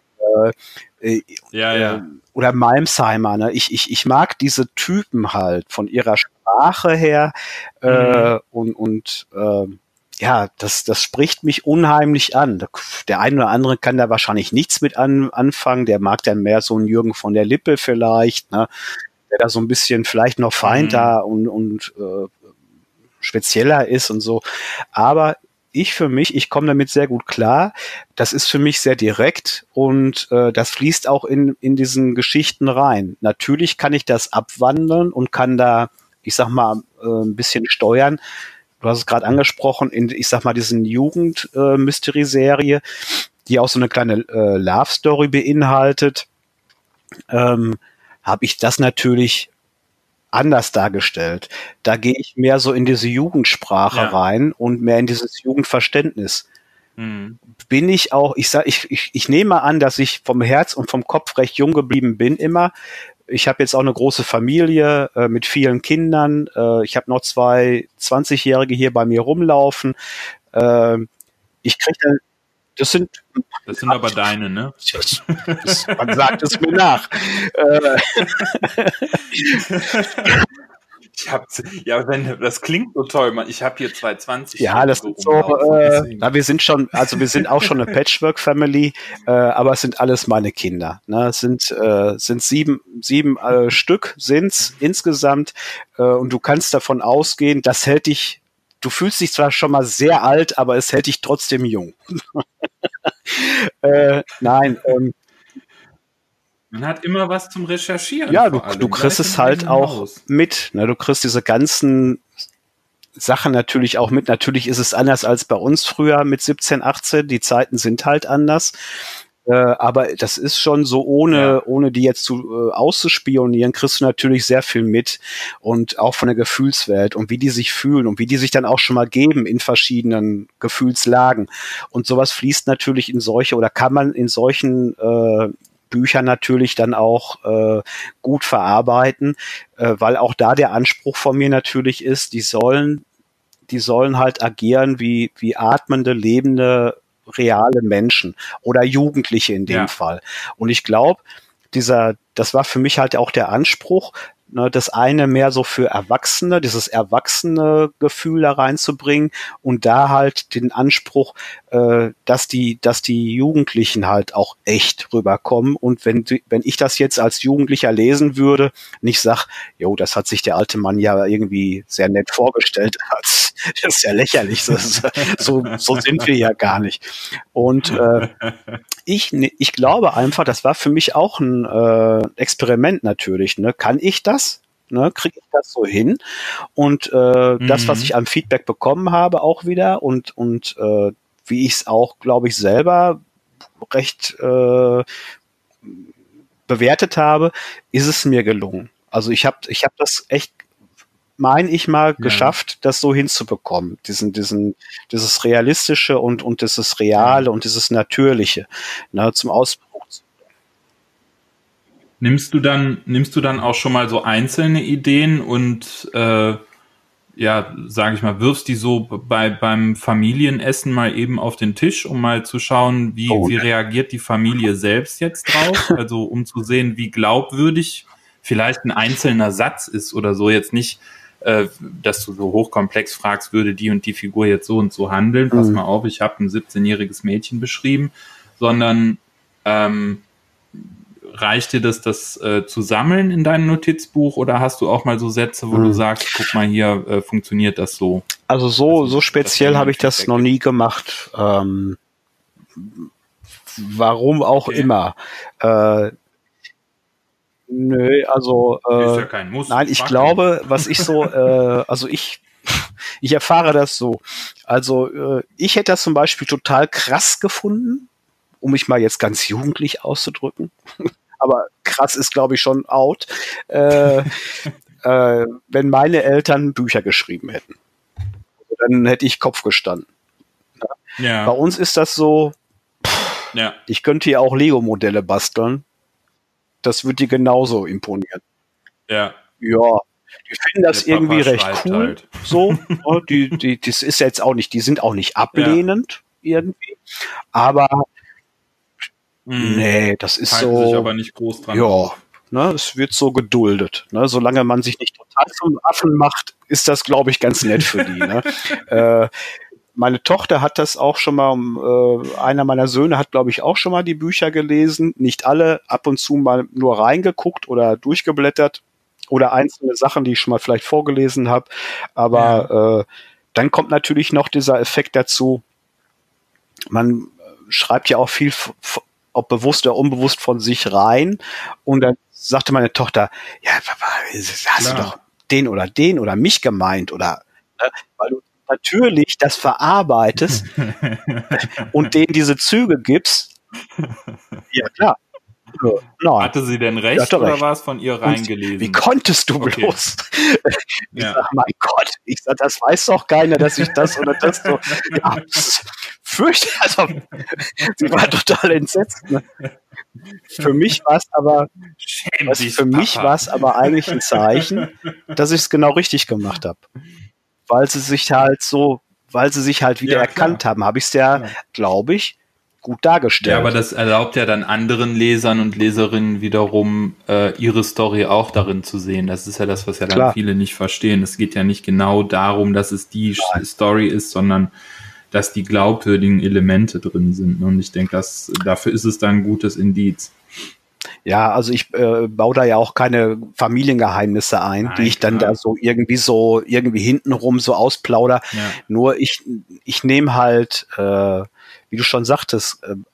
Äh, äh, ja, ja. Oder Malmsheimer, ne? Ich, ich, ich mag diese Typen halt von ihrer Sprache her mhm. äh, und, und äh, ja, das, das spricht mich unheimlich an. Der eine oder andere kann da wahrscheinlich nichts mit an, anfangen, der mag dann mehr so einen Jürgen von der Lippe vielleicht, ne? Der da so ein bisschen vielleicht noch feinder mhm. und, und äh, spezieller ist und so. Aber ich für mich, ich komme damit sehr gut klar. Das ist für mich sehr direkt und äh, das fließt auch in in diesen Geschichten rein. Natürlich kann ich das abwandeln und kann da, ich sag mal, äh, ein bisschen steuern. du hast es gerade angesprochen, in, ich sag mal, diesen Jugend-Mystery-Serie, die auch so eine kleine äh, Love-Story beinhaltet, ähm, habe ich das natürlich anders dargestellt. Da gehe ich mehr so in diese Jugendsprache Ja. rein und mehr in dieses Jugendverständnis. Mhm. Bin ich auch, ich sag, ich, ich, ich nehme an, dass ich vom Herz und vom Kopf recht jung geblieben bin immer. Ich habe jetzt auch eine große Familie äh, mit vielen Kindern. Äh, ich habe noch zwei zwanzigjährige hier bei mir rumlaufen. Äh, ich kriege dann, das sind Das sind aber deine, ne? das, das, man sagt es mir nach. Äh, Ich hab, ja, wenn, das klingt so toll, man. Ich habe hier zwei zwanzig. Ja, das sind so, äh, na, wir sind schon, also wir sind auch schon eine Patchwork-Family, äh, aber es sind alles meine Kinder. Ne? Es sind, äh, sind sieben, sieben äh, Stück sind's insgesamt, äh, und du kannst davon ausgehen, das hält dich, du fühlst dich zwar schon mal sehr alt, aber es hält dich trotzdem jung. äh, nein, ähm, Man hat immer was zum Recherchieren. ja, du, vor allem. du kriegst Gleich es in halt einem auch Haus. mit. Ne? Du kriegst diese ganzen Sachen natürlich auch mit. Natürlich ist es anders als bei uns früher mit siebzehn, achtzehn. Die Zeiten sind halt anders. Äh, aber das ist schon so, ohne, Ja. ohne die jetzt zu, äh, auszuspionieren, kriegst du natürlich sehr viel mit. Und auch von der Gefühlswelt und wie die sich fühlen und wie die sich dann auch schon mal geben in verschiedenen Gefühlslagen. Und sowas fließt natürlich in solche, oder kann man in solchen äh, Bücher natürlich dann auch äh, gut verarbeiten, äh, weil auch da der Anspruch von mir natürlich ist, die sollen, die sollen halt agieren wie, wie atmende, lebende, reale Menschen oder Jugendliche in dem Ja. Fall. Und ich glaube, dieser, das war für mich halt auch der Anspruch, ne, das eine mehr so für Erwachsene, dieses erwachsene Gefühl da reinzubringen und da halt den Anspruch, äh, dass die, dass die Jugendlichen halt auch echt rüberkommen. Und wenn, die- wenn ich das jetzt als Jugendlicher lesen würde, nicht sag, jo, das hat sich der alte Mann ja irgendwie sehr nett vorgestellt. Das ist ja lächerlich. Das ist, so, so sind wir ja gar nicht. Und äh, ich, ne- ich glaube einfach, das war für mich auch ein äh, Experiment natürlich. Ne? Kann ich das? Ne? Kriege ich das so hin? Und äh, das, was Mhm. ich an Feedback bekommen habe, auch wieder und, und äh, wie ich es auch, glaube ich, selber recht äh, bewertet habe, ist es mir gelungen. Also ich habe ich hab das echt, meine ich mal, Ja. geschafft, das so hinzubekommen. Diesen, diesen, dieses Realistische und, und dieses Reale und dieses Natürliche, ne, zum Ausdruck. Nimmst du dann, nimmst du dann auch schon mal so einzelne Ideen und äh, ja, sage ich mal, wirfst die so bei beim Familienessen mal eben auf den Tisch, um mal zu schauen, wie Oh, wie reagiert die Familie selbst jetzt drauf? Also um zu sehen, wie glaubwürdig vielleicht ein einzelner Satz ist oder so. Jetzt nicht, äh, dass du so hochkomplex fragst, würde die und die Figur jetzt so und so handeln. Pass Mhm. mal auf, ich habe ein siebzehnjähriges Mädchen beschrieben, sondern ähm, reicht dir das, das äh, zu sammeln in deinem Notizbuch, oder hast du auch mal so Sätze, wo Mhm. du sagst, guck mal hier, äh, funktioniert das so? Also so, Also, so speziell dass habe ich jemand das Feedback noch gibt. nie gemacht. Ähm, warum auch Okay. immer. Äh, nö, also Ist äh, ja kein Muss. nein, ich frag glaube, was ich so, äh, also ich, ich erfahre das so. Also äh, ich hätte das zum Beispiel total krass gefunden, um mich mal jetzt ganz jugendlich auszudrücken. Aber krass ist, glaube ich, schon out, äh, äh, wenn meine Eltern Bücher geschrieben hätten. Dann hätte ich Kopf gestanden. ihn. Ja, Bei uns ist das so, ja, ich könnte hier auch Lego-Modelle basteln. Das würde dir genauso imponieren. ja. Ja, die finden das Der Papa irgendwie recht schreibt cool. halt. So, ne, die, die, das ist jetzt auch nicht, die sind auch nicht ablehnend irgendwie. Aber Mhm. nee, das ist Halten sich so, aber nicht groß dran ja, auf. ne, es wird so geduldet. Ne, solange man sich nicht total zum Affen macht, ist das, glaube ich, ganz nett für die. Ne? äh, meine Tochter hat das auch schon mal, äh, einer meiner Söhne hat, glaube ich, auch schon mal die Bücher gelesen. Nicht alle, ab und zu mal nur reingeguckt oder durchgeblättert oder einzelne Sachen, die ich schon mal vielleicht vorgelesen habe. Aber äh, dann kommt natürlich noch dieser Effekt dazu, man schreibt ja auch viel, f- f- ob bewusst oder unbewusst, von sich rein. Und dann sagte meine Tochter, ja, Papa, hast Klar. du doch den oder den oder mich gemeint oder, ne? Weil du natürlich das verarbeitest und denen diese Züge gibst, ja klar. Nein. Hatte sie denn recht, recht oder war es von ihr reingelesen? Wie konntest du Okay. bloß? Ich Ja. sag, mein Gott, ich sag, das weiß doch keiner, dass ich das oder das so. Ja, das ist fürchterlich. Also, sie war total entsetzt. Ne? Für mich war es aber, Schäm was, dich, für mich Papa. war es aber eigentlich ein Zeichen, dass ich es genau richtig gemacht habe. Weil sie sich halt so, weil sie sich halt wieder Ja, erkannt klar. haben, habe ich es ja, Klar. glaube ich, gut dargestellt. Ja, aber das erlaubt ja dann anderen Lesern und Leserinnen wiederum, äh, ihre Story auch darin zu sehen. Das ist ja das, was ja dann Klar. viele nicht verstehen. Es geht ja nicht genau darum, dass es die Nein. Story ist, sondern dass die glaubwürdigen Elemente drin sind. Und ich denke, dass dafür ist es dann ein gutes Indiz. Ja, also ich äh, baue da ja auch keine Familiengeheimnisse ein, Nein, die ich dann klar. da so irgendwie so irgendwie hintenrum so ausplauder. Ja. Nur ich ich nehme halt, äh, wie du schon sagtest, äh,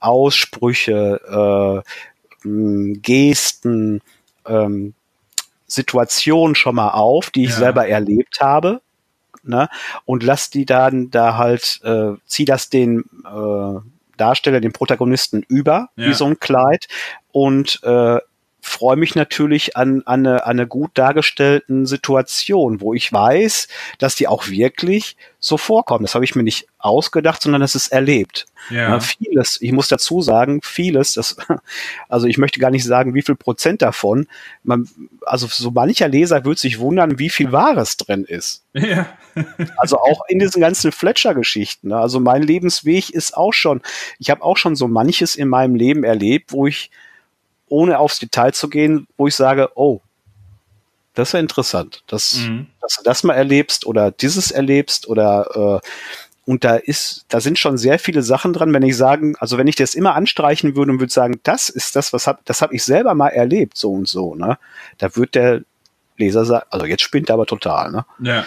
Aussprüche, äh, mh, Gesten, ähm, Situationen schon mal auf, die ich Ja. selber erlebt habe, ne? Und lass die dann da halt, äh, zieh das den äh, Darsteller, den Protagonisten über, Ja. wie so ein Kleid, und äh, freue mich natürlich an, an, eine, an eine gut dargestellten Situation, wo ich weiß, dass die auch wirklich so vorkommen. Das habe ich mir nicht ausgedacht, sondern das ist erlebt. Ja. Ja, vieles, ich muss dazu sagen, vieles, das, also ich möchte gar nicht sagen, wie viel Prozent davon, man, also so mancher Leser wird sich wundern, wie viel Wahres drin ist. Ja. Also auch in diesen ganzen Fletcher-Geschichten. Ne? Also mein Lebensweg ist auch schon, ich habe auch schon so manches in meinem Leben erlebt, wo ich, ohne aufs Detail zu gehen, wo ich sage, oh, das ist ja interessant, dass, Mhm. dass du das mal erlebst oder dieses erlebst oder äh, und da ist, da sind schon sehr viele Sachen dran, wenn ich sagen, also wenn ich das immer anstreichen würde und würde sagen, das ist das, was hab, das habe ich selber mal erlebt, so und so, ne? Da wird der Leser sagen, also jetzt spinnt er aber total, ne? Ja.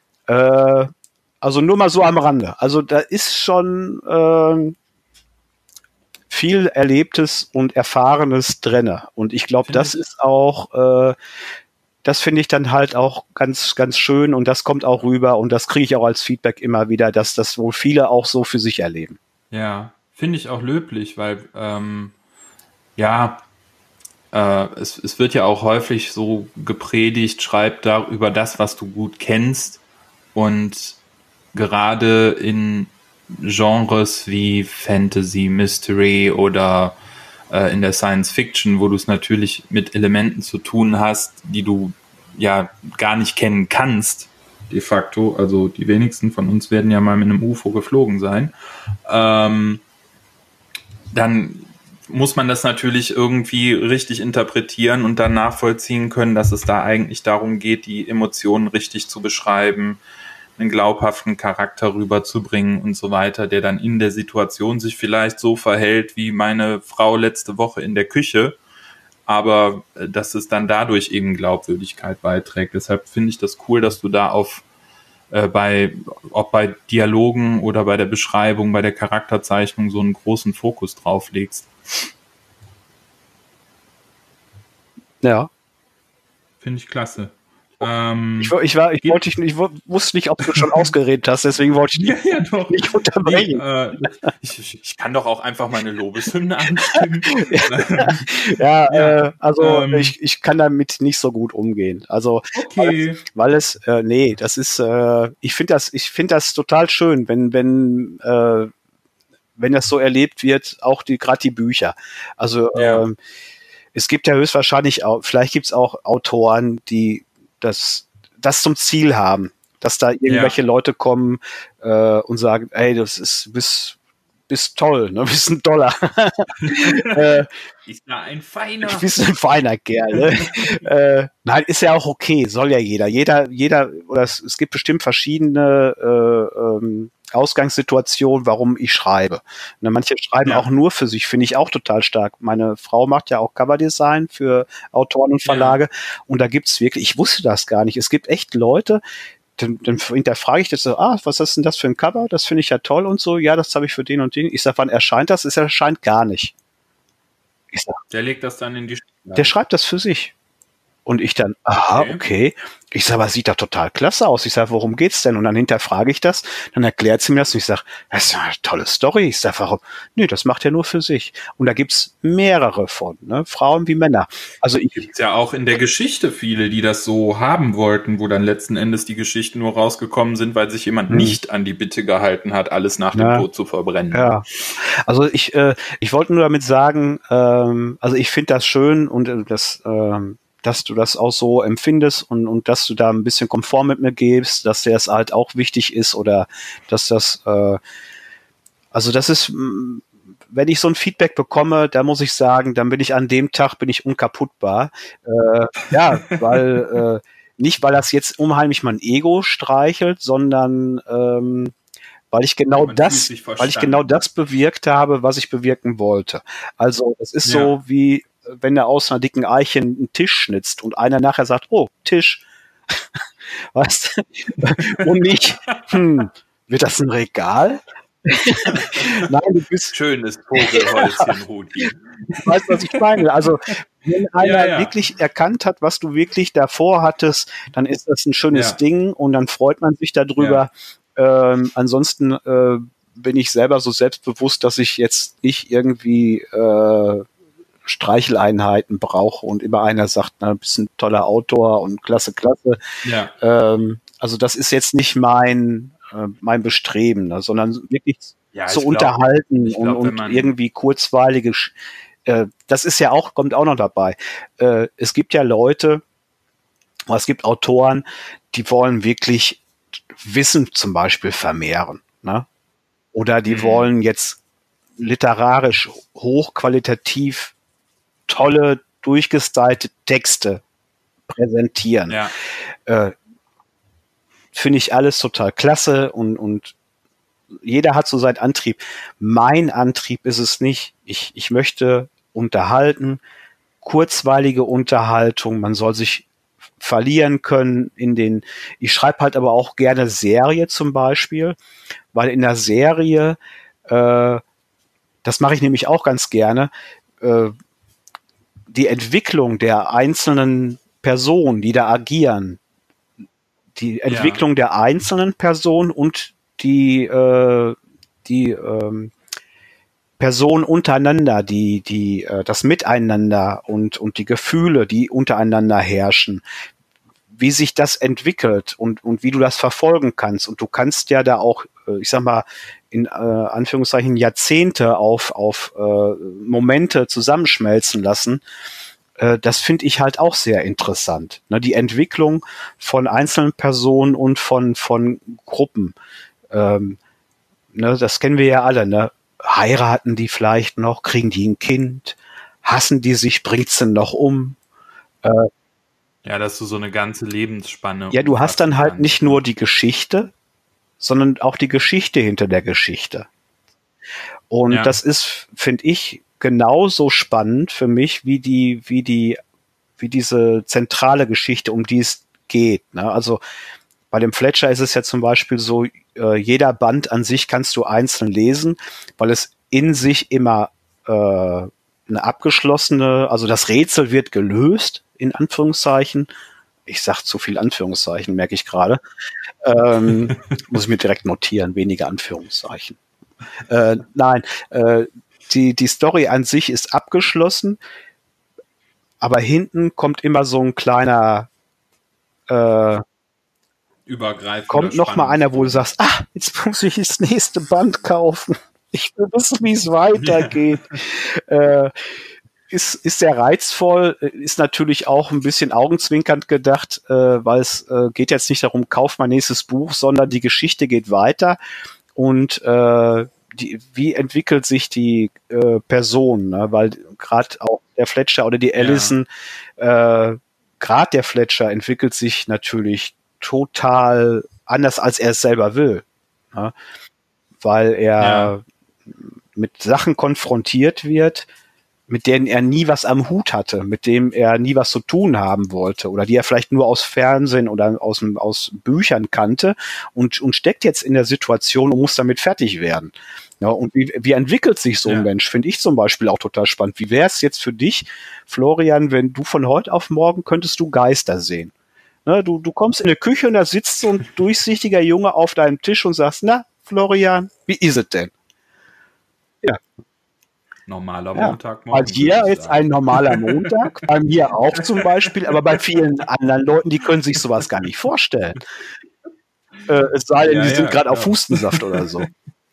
Äh, also nur mal so am Rande. Also da ist schon ähm, viel Erlebtes und Erfahrenes drinne. Und ich glaube, Finde das ich- ist auch, äh, das finde ich dann halt auch ganz, ganz schön und das kommt auch rüber und das kriege ich auch als Feedback immer wieder, dass das wohl viele auch so für sich erleben. Ja, finde ich auch löblich, weil ähm, ja, äh, es, es wird ja auch häufig so gepredigt, schreib da über das, was du gut kennst, und gerade in Genres wie Fantasy, Mystery oder äh, in der Science Fiction, wo du es natürlich mit Elementen zu tun hast, die du ja gar nicht kennen kannst, de facto. Also die wenigsten von uns werden ja mal mit einem U F O geflogen sein. Ähm, dann muss man das natürlich irgendwie richtig interpretieren und dann nachvollziehen können, dass es da eigentlich darum geht, die Emotionen richtig zu beschreiben, einen glaubhaften Charakter rüberzubringen und so weiter, der dann in der Situation sich vielleicht so verhält wie meine Frau letzte Woche in der Küche, aber äh, dass es dann dadurch eben Glaubwürdigkeit beiträgt. Deshalb finde ich das cool, dass du da auf äh, bei, ob bei Dialogen oder bei der Beschreibung, bei der Charakterzeichnung so einen großen Fokus drauf legst. Ja. Finde ich klasse. Ähm, Ich, ich, war, ich, wollte, ich, ich wusste nicht, ob du schon ausgeredet hast, deswegen wollte ich ja, dich ja, doch. nicht unterbrechen. Nee, äh, ich, ich, ich kann doch auch einfach meine Lobeshymne anstimmen. Ja, Ja, äh, also ähm, ich, ich kann damit nicht so gut umgehen. Also Okay. weil es, weil es äh, nee, das ist, äh, ich finde das, ich finde das total schön, wenn, wenn, äh, wenn das so erlebt wird, auch die gerade die Bücher. Also Ja. ähm, es gibt ja höchstwahrscheinlich auch, vielleicht gibt es auch Autoren, die das, das zum Ziel haben, dass da irgendwelche Ja. Leute kommen äh, und sagen, ey, das ist bis bist toll, ne? Bist ein Dollar. äh, Ist da ein feiner. Du bist ein feiner Kerl. Ne? äh, nein, ist ja auch okay, soll ja jeder. Jeder, jeder, oder es, es gibt bestimmt verschiedene äh, ähm, Ausgangssituationen, warum ich schreibe. Ne, manche schreiben Ja. auch nur für sich, finde ich auch total stark. Meine Frau macht ja auch Coverdesign für Autoren und Verlage. Und da gibt's wirklich, ich wusste das gar nicht. Es gibt echt Leute, dann, dann hinterfrage ich das so, ah, was ist denn das für ein Cover? Das finde ich ja toll und so. Ja, das habe ich für den und den. Ich sage, wann erscheint das? Es erscheint gar nicht. Ich sag, Der legt das dann in die Schublade. der schreibt das für sich. Und ich dann, aha, Okay. okay. Ich sage, aber sieht doch total klasse aus. Ich sage, worum geht's denn? Und dann hinterfrage ich das. Dann erklärt sie mir das und ich sage, das ist ja eine tolle Story. Ich sage, warum? Nee, das macht er nur für sich. Und da gibt's mehrere von, ne? Frauen wie Männer. Also ich, Gibt's ja auch in der Geschichte viele, die das so haben wollten, wo dann letzten Endes die Geschichten nur rausgekommen sind, weil sich jemand Hm. nicht an die Bitte gehalten hat, alles nach dem Ja. Tod zu verbrennen. ja, also ich, äh, ich wollte nur damit sagen, ähm, also ich finde das schön und äh, das, ähm, dass du das auch so empfindest und, und dass du da ein bisschen Komfort mit mir gibst, dass dir das halt auch wichtig ist oder dass das, äh, also das ist, mh, wenn ich so ein Feedback bekomme, da muss ich sagen, dann bin ich an dem Tag, bin ich unkaputtbar. Äh, ja, weil, äh, nicht weil das jetzt unheimlich mein Ego streichelt, sondern ähm, weil ich genau Man fühlt das, sich weil ich verstanden. genau das bewirkt habe, was ich bewirken wollte. Also es ist Ja. so wie äh, wenn er aus einer dicken Eiche einen Tisch schnitzt und einer nachher sagt, oh, Tisch, weißt du? Und nicht, hm, wird das ein Regal? Nein, du bist, Schönes Vogelhäuschen, Rudi. du weißt, was ich meine. Also wenn einer Ja, ja. wirklich erkannt hat, was du wirklich davor hattest, dann ist das ein schönes Ja. Ding und dann freut man sich darüber. Ähm, ansonsten äh, bin ich selber so selbstbewusst, dass ich jetzt nicht irgendwie äh, Streicheleinheiten brauche und immer einer sagt, na, du bist ein toller Autor und klasse, klasse. Ja. Ähm, also das ist jetzt nicht mein äh, mein Bestreben, ne, sondern wirklich Ja, zu ich glaub- unterhalten ich und, glaub, wenn und man- irgendwie kurzweilige. Sch- Äh, das ist ja auch, kommt auch noch dabei. Äh, es gibt ja Leute, oder es gibt Autoren, die wollen wirklich Wissen zum Beispiel vermehren, ne? Oder die Mhm. wollen jetzt literarisch hochqualitativ tolle, durchgestylte Texte präsentieren. Ja. Äh, Finde ich alles total klasse und, und jeder hat so seinen Antrieb. Mein Antrieb ist es nicht. Ich, ich möchte unterhalten, kurzweilige Unterhaltung. Man soll sich verlieren können in den, ich schreibe halt aber auch gerne Serie zum Beispiel, weil in der Serie, äh, das mache ich nämlich auch ganz gerne, äh, die Entwicklung der einzelnen Personen, die da agieren, die Entwicklung der einzelnen Personen und die, äh, die ähm, Personen untereinander, die, die, äh, das Miteinander und, und die Gefühle, die untereinander herrschen, wie sich das entwickelt und, und wie du das verfolgen kannst. Und du kannst ja da auch, äh, ich sag mal, in äh, Anführungszeichen Jahrzehnte auf, auf äh, Momente zusammenschmelzen lassen. Äh, das finde ich halt auch sehr interessant. Ne? Die Entwicklung von einzelnen Personen und von, von Gruppen. Ähm, ne, das kennen wir ja alle, ne? Heiraten die vielleicht noch, kriegen die ein Kind, hassen die sich, bringt's denn noch um? Ja, dass du so eine ganze Lebensspanne. Ja, du hast dann halt umfassen nicht kannst. nur die Geschichte, sondern auch die Geschichte hinter der Geschichte. Und Ja. das ist, finde ich, genauso spannend für mich wie die, wie die, wie diese zentrale Geschichte, um die es geht. Ne? Also bei dem Fletcher ist es ja zum Beispiel so, äh, jeder Band an sich kannst du einzeln lesen, weil es in sich immer äh, eine abgeschlossene, also das Rätsel wird gelöst, in Anführungszeichen. Ich sag zu viel Anführungszeichen, merke ich gerade. Ähm, muss ich mir direkt notieren, weniger Anführungszeichen. Äh, nein, äh, die, die Story an sich ist abgeschlossen, aber hinten kommt immer so ein kleiner äh, Übergreifender kommt noch mal einer, wo du sagst, ah, jetzt muss ich das nächste Band kaufen. Ich will wissen, wie es weitergeht. äh, ist, ist sehr reizvoll, ist natürlich auch ein bisschen augenzwinkernd gedacht, äh, weil es äh, geht jetzt nicht darum, kauf mein nächstes Buch, sondern die Geschichte geht weiter und äh, die, wie entwickelt sich die äh, Person, ne? Weil gerade auch der Fletcher oder die Allison, ja. äh, gerade der Fletcher entwickelt sich natürlich total anders, als er es selber will, ne? Weil er ja. mit Sachen konfrontiert wird, mit denen er nie was am Hut hatte, mit dem er nie was zu tun haben wollte oder die er vielleicht nur aus Fernsehen oder aus, aus Büchern kannte und, und steckt jetzt in der Situation und muss damit fertig werden. Ja, und wie, wie entwickelt sich so ein ja. Mensch, finde ich zum Beispiel auch total spannend. Wie wäre es jetzt für dich, Florian, wenn du von heute auf morgen könntest du Geister sehen? Ne, du, du kommst in die Küche und da sitzt so ein durchsichtiger Junge auf deinem Tisch und sagst, na, Florian, wie ist es denn? Ja. Normaler ja. Montagmorgen. Bei dir jetzt ein normaler Montag, bei mir auch zum Beispiel, aber bei vielen anderen Leuten, die können sich sowas gar nicht vorstellen. Äh, es sei denn, ja, die ja, sind gerade auf Hustensaft oder so.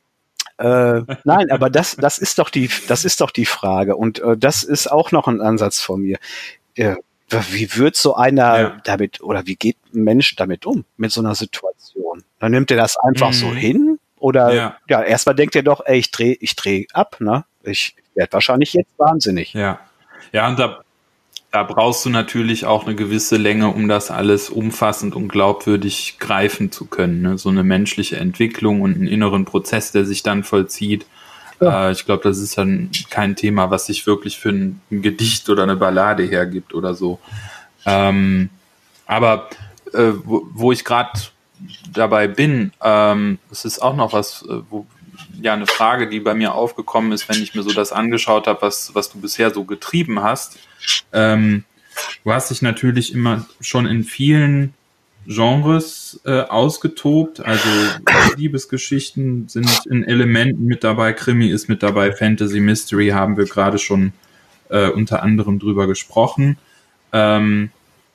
äh, nein, aber das, das ist doch die, das ist doch die Frage und äh, das ist auch noch ein Ansatz von mir. Äh, wie wird so einer ja. damit, oder wie geht ein Mensch damit um, mit so einer Situation? Dann nimmt er das einfach mhm. so hin? Oder, ja, ja erstmal denkt er doch, ey, ich dreh, ich dreh ab, ne? Ich werde wahrscheinlich jetzt wahnsinnig. Ja, ja, und da, da brauchst du natürlich auch eine gewisse Länge, um das alles umfassend und glaubwürdig greifen zu können, ne? So eine menschliche Entwicklung und einen inneren Prozess, der sich dann vollzieht. Ja. Äh, ich glaube, das ist dann kein Thema, was sich wirklich für ein, ein Gedicht oder eine Ballade hergibt oder so. Ähm, aber äh, wo, wo ich gerade dabei bin, ähm, es ist auch noch was, wo, ja, eine Frage, die bei mir aufgekommen ist, wenn ich mir so das angeschaut habe, was, was du bisher so getrieben hast. Ähm, du hast dich natürlich immer schon in vielen Genres äh, ausgetobt, also Liebesgeschichten sind in Elementen mit dabei, Krimi ist mit dabei, Fantasy, Mystery haben wir gerade schon äh, unter anderem drüber gesprochen. Ähm,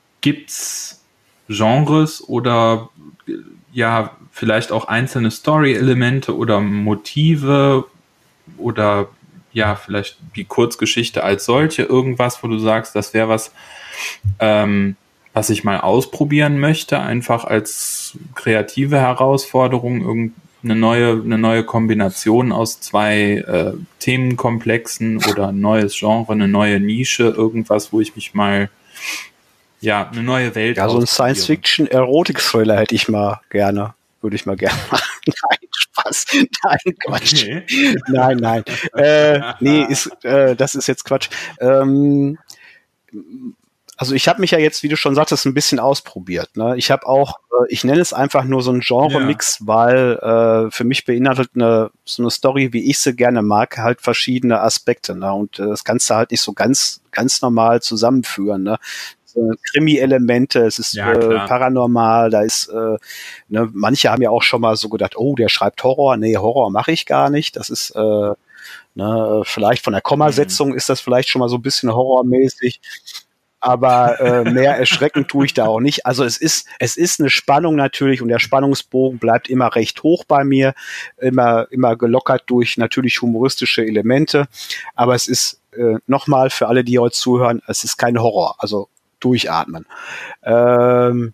gibt's Genres oder ja, vielleicht auch einzelne Story-Elemente oder Motive oder ja, vielleicht die Kurzgeschichte als solche, irgendwas, wo du sagst, das wäre was, ähm, was ich mal ausprobieren möchte, einfach als kreative Herausforderung, irgendeine neue, eine neue Kombination aus zwei äh, Themenkomplexen oder ein neues Genre, eine neue Nische, irgendwas, wo ich mich mal ja, eine neue Welt. Ja, so ein Science-Fiction-Erotik-Thriller hätte ich mal gerne. Würde ich mal gerne machen. Nein, Spaß. Nein, Quatsch. Okay. Nein, nein. Äh, nee, ist, äh, das ist jetzt Quatsch. Ähm, also ich habe mich ja jetzt, wie du schon sagtest, ein bisschen ausprobiert. Ne? Ich habe auch, äh, ich nenne es einfach nur so ein Genre-Mix, ja. weil äh, für mich beinhaltet eine so eine Story, wie ich sie gerne mag, halt verschiedene Aspekte. Ne? Und äh, das kannst du halt nicht so ganz, ganz normal zusammenführen. Ne? Krimi-Elemente, es ist ja, äh, paranormal, da ist, äh, ne, manche haben ja auch schon mal so gedacht, oh, der schreibt Horror, nee, Horror mache ich gar nicht, das ist, äh, ne, vielleicht von der Kommasetzung mhm. ist das vielleicht schon mal so ein bisschen horrormäßig, aber äh, mehr erschreckend tue ich da auch nicht. Also es ist, es ist eine Spannung natürlich und der Spannungsbogen bleibt immer recht hoch bei mir, immer, immer gelockert durch natürlich humoristische Elemente, aber es ist äh, nochmal für alle, die heute zuhören, es ist kein Horror, also durchatmen. Ähm,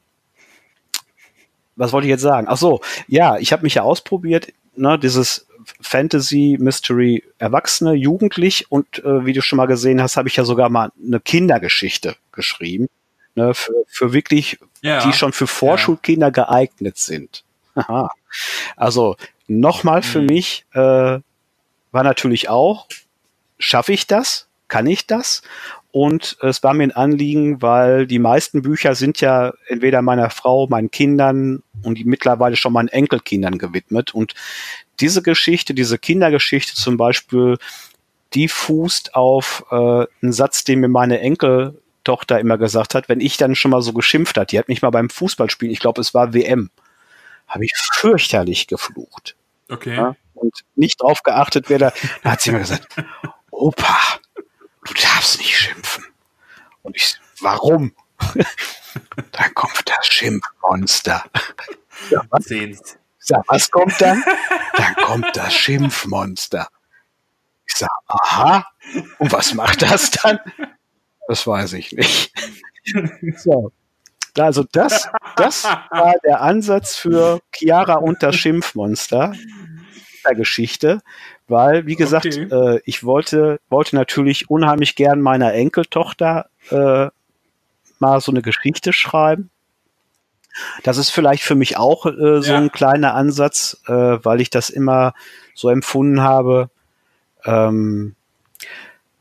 was wollte ich jetzt sagen? Ach so, ja, ich habe mich ja ausprobiert, ne, dieses Fantasy, Mystery, Erwachsene, Jugendlich und äh, wie du schon mal gesehen hast, habe ich ja sogar mal eine Kindergeschichte geschrieben, ne, für, für wirklich, ja. die schon für Vorschulkinder ja. geeignet sind. Aha. Also nochmal für mhm. mich äh, war natürlich auch, schaffe ich das? Kann ich das? Und es war mir ein Anliegen, weil die meisten Bücher sind ja entweder meiner Frau, meinen Kindern und die mittlerweile schon meinen Enkelkindern gewidmet. Und diese Geschichte, diese Kindergeschichte zum Beispiel, die fußt auf äh, einen Satz, den mir meine Enkeltochter immer gesagt hat, wenn ich dann schon mal so geschimpft hat. Die hat mich mal beim Fußballspielen, ich glaube, es war W M, habe ich fürchterlich geflucht. Okay. Ja, und nicht drauf geachtet, wer da, da hat sie immer gesagt, Opa, du darfst nicht schimpfen. Und ich, warum? Dann kommt das Schimpfmonster. Ja, was? Ich sag, was kommt dann? Dann kommt das Schimpfmonster. Ich sag, aha. Und was macht das dann? Das weiß ich nicht. So. Also das, das war der Ansatz für Chiara und das Schimpfmonster der Geschichte. Weil, wie gesagt, okay. äh, ich wollte, wollte natürlich unheimlich gern meiner Enkeltochter äh, mal so eine Geschichte schreiben. Das ist vielleicht für mich auch äh, so ja. ein kleiner Ansatz, äh, weil ich das immer so empfunden habe. Ähm,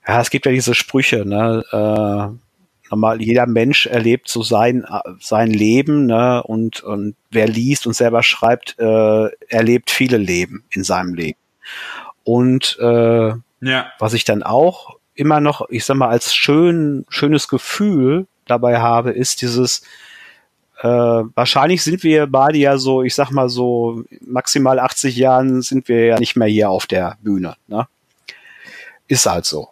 Ja, es gibt ja diese Sprüche, ne? Äh, normal, jeder Mensch erlebt so sein, sein Leben, ne? Und, und wer liest und selber schreibt, äh, erlebt viele Leben in seinem Leben. Und äh, Ja. was ich dann auch immer noch, ich sag mal, als schön, schönes Gefühl dabei habe, ist dieses, äh, wahrscheinlich sind wir beide ja so, ich sag mal so, maximal achtzig Jahren sind wir ja nicht mehr hier auf der Bühne, ne? Ist halt so.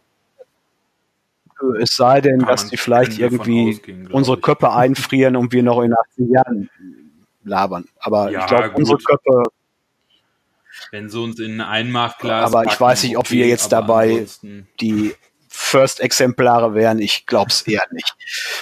Es sei denn, Kann dass man- die vielleicht können wir von irgendwie ausgehen, glaub unsere ich. Köpfe einfrieren und wir noch in achtzig Jahren labern. Aber Ja, ich glaube, unsere gut. Köpfe, Wenn sie uns in ein Einmachglas aber ich packen, weiß nicht, ob okay, wir jetzt aber dabei ansonsten- die First-Exemplare wären. Ich glaube es eher nicht.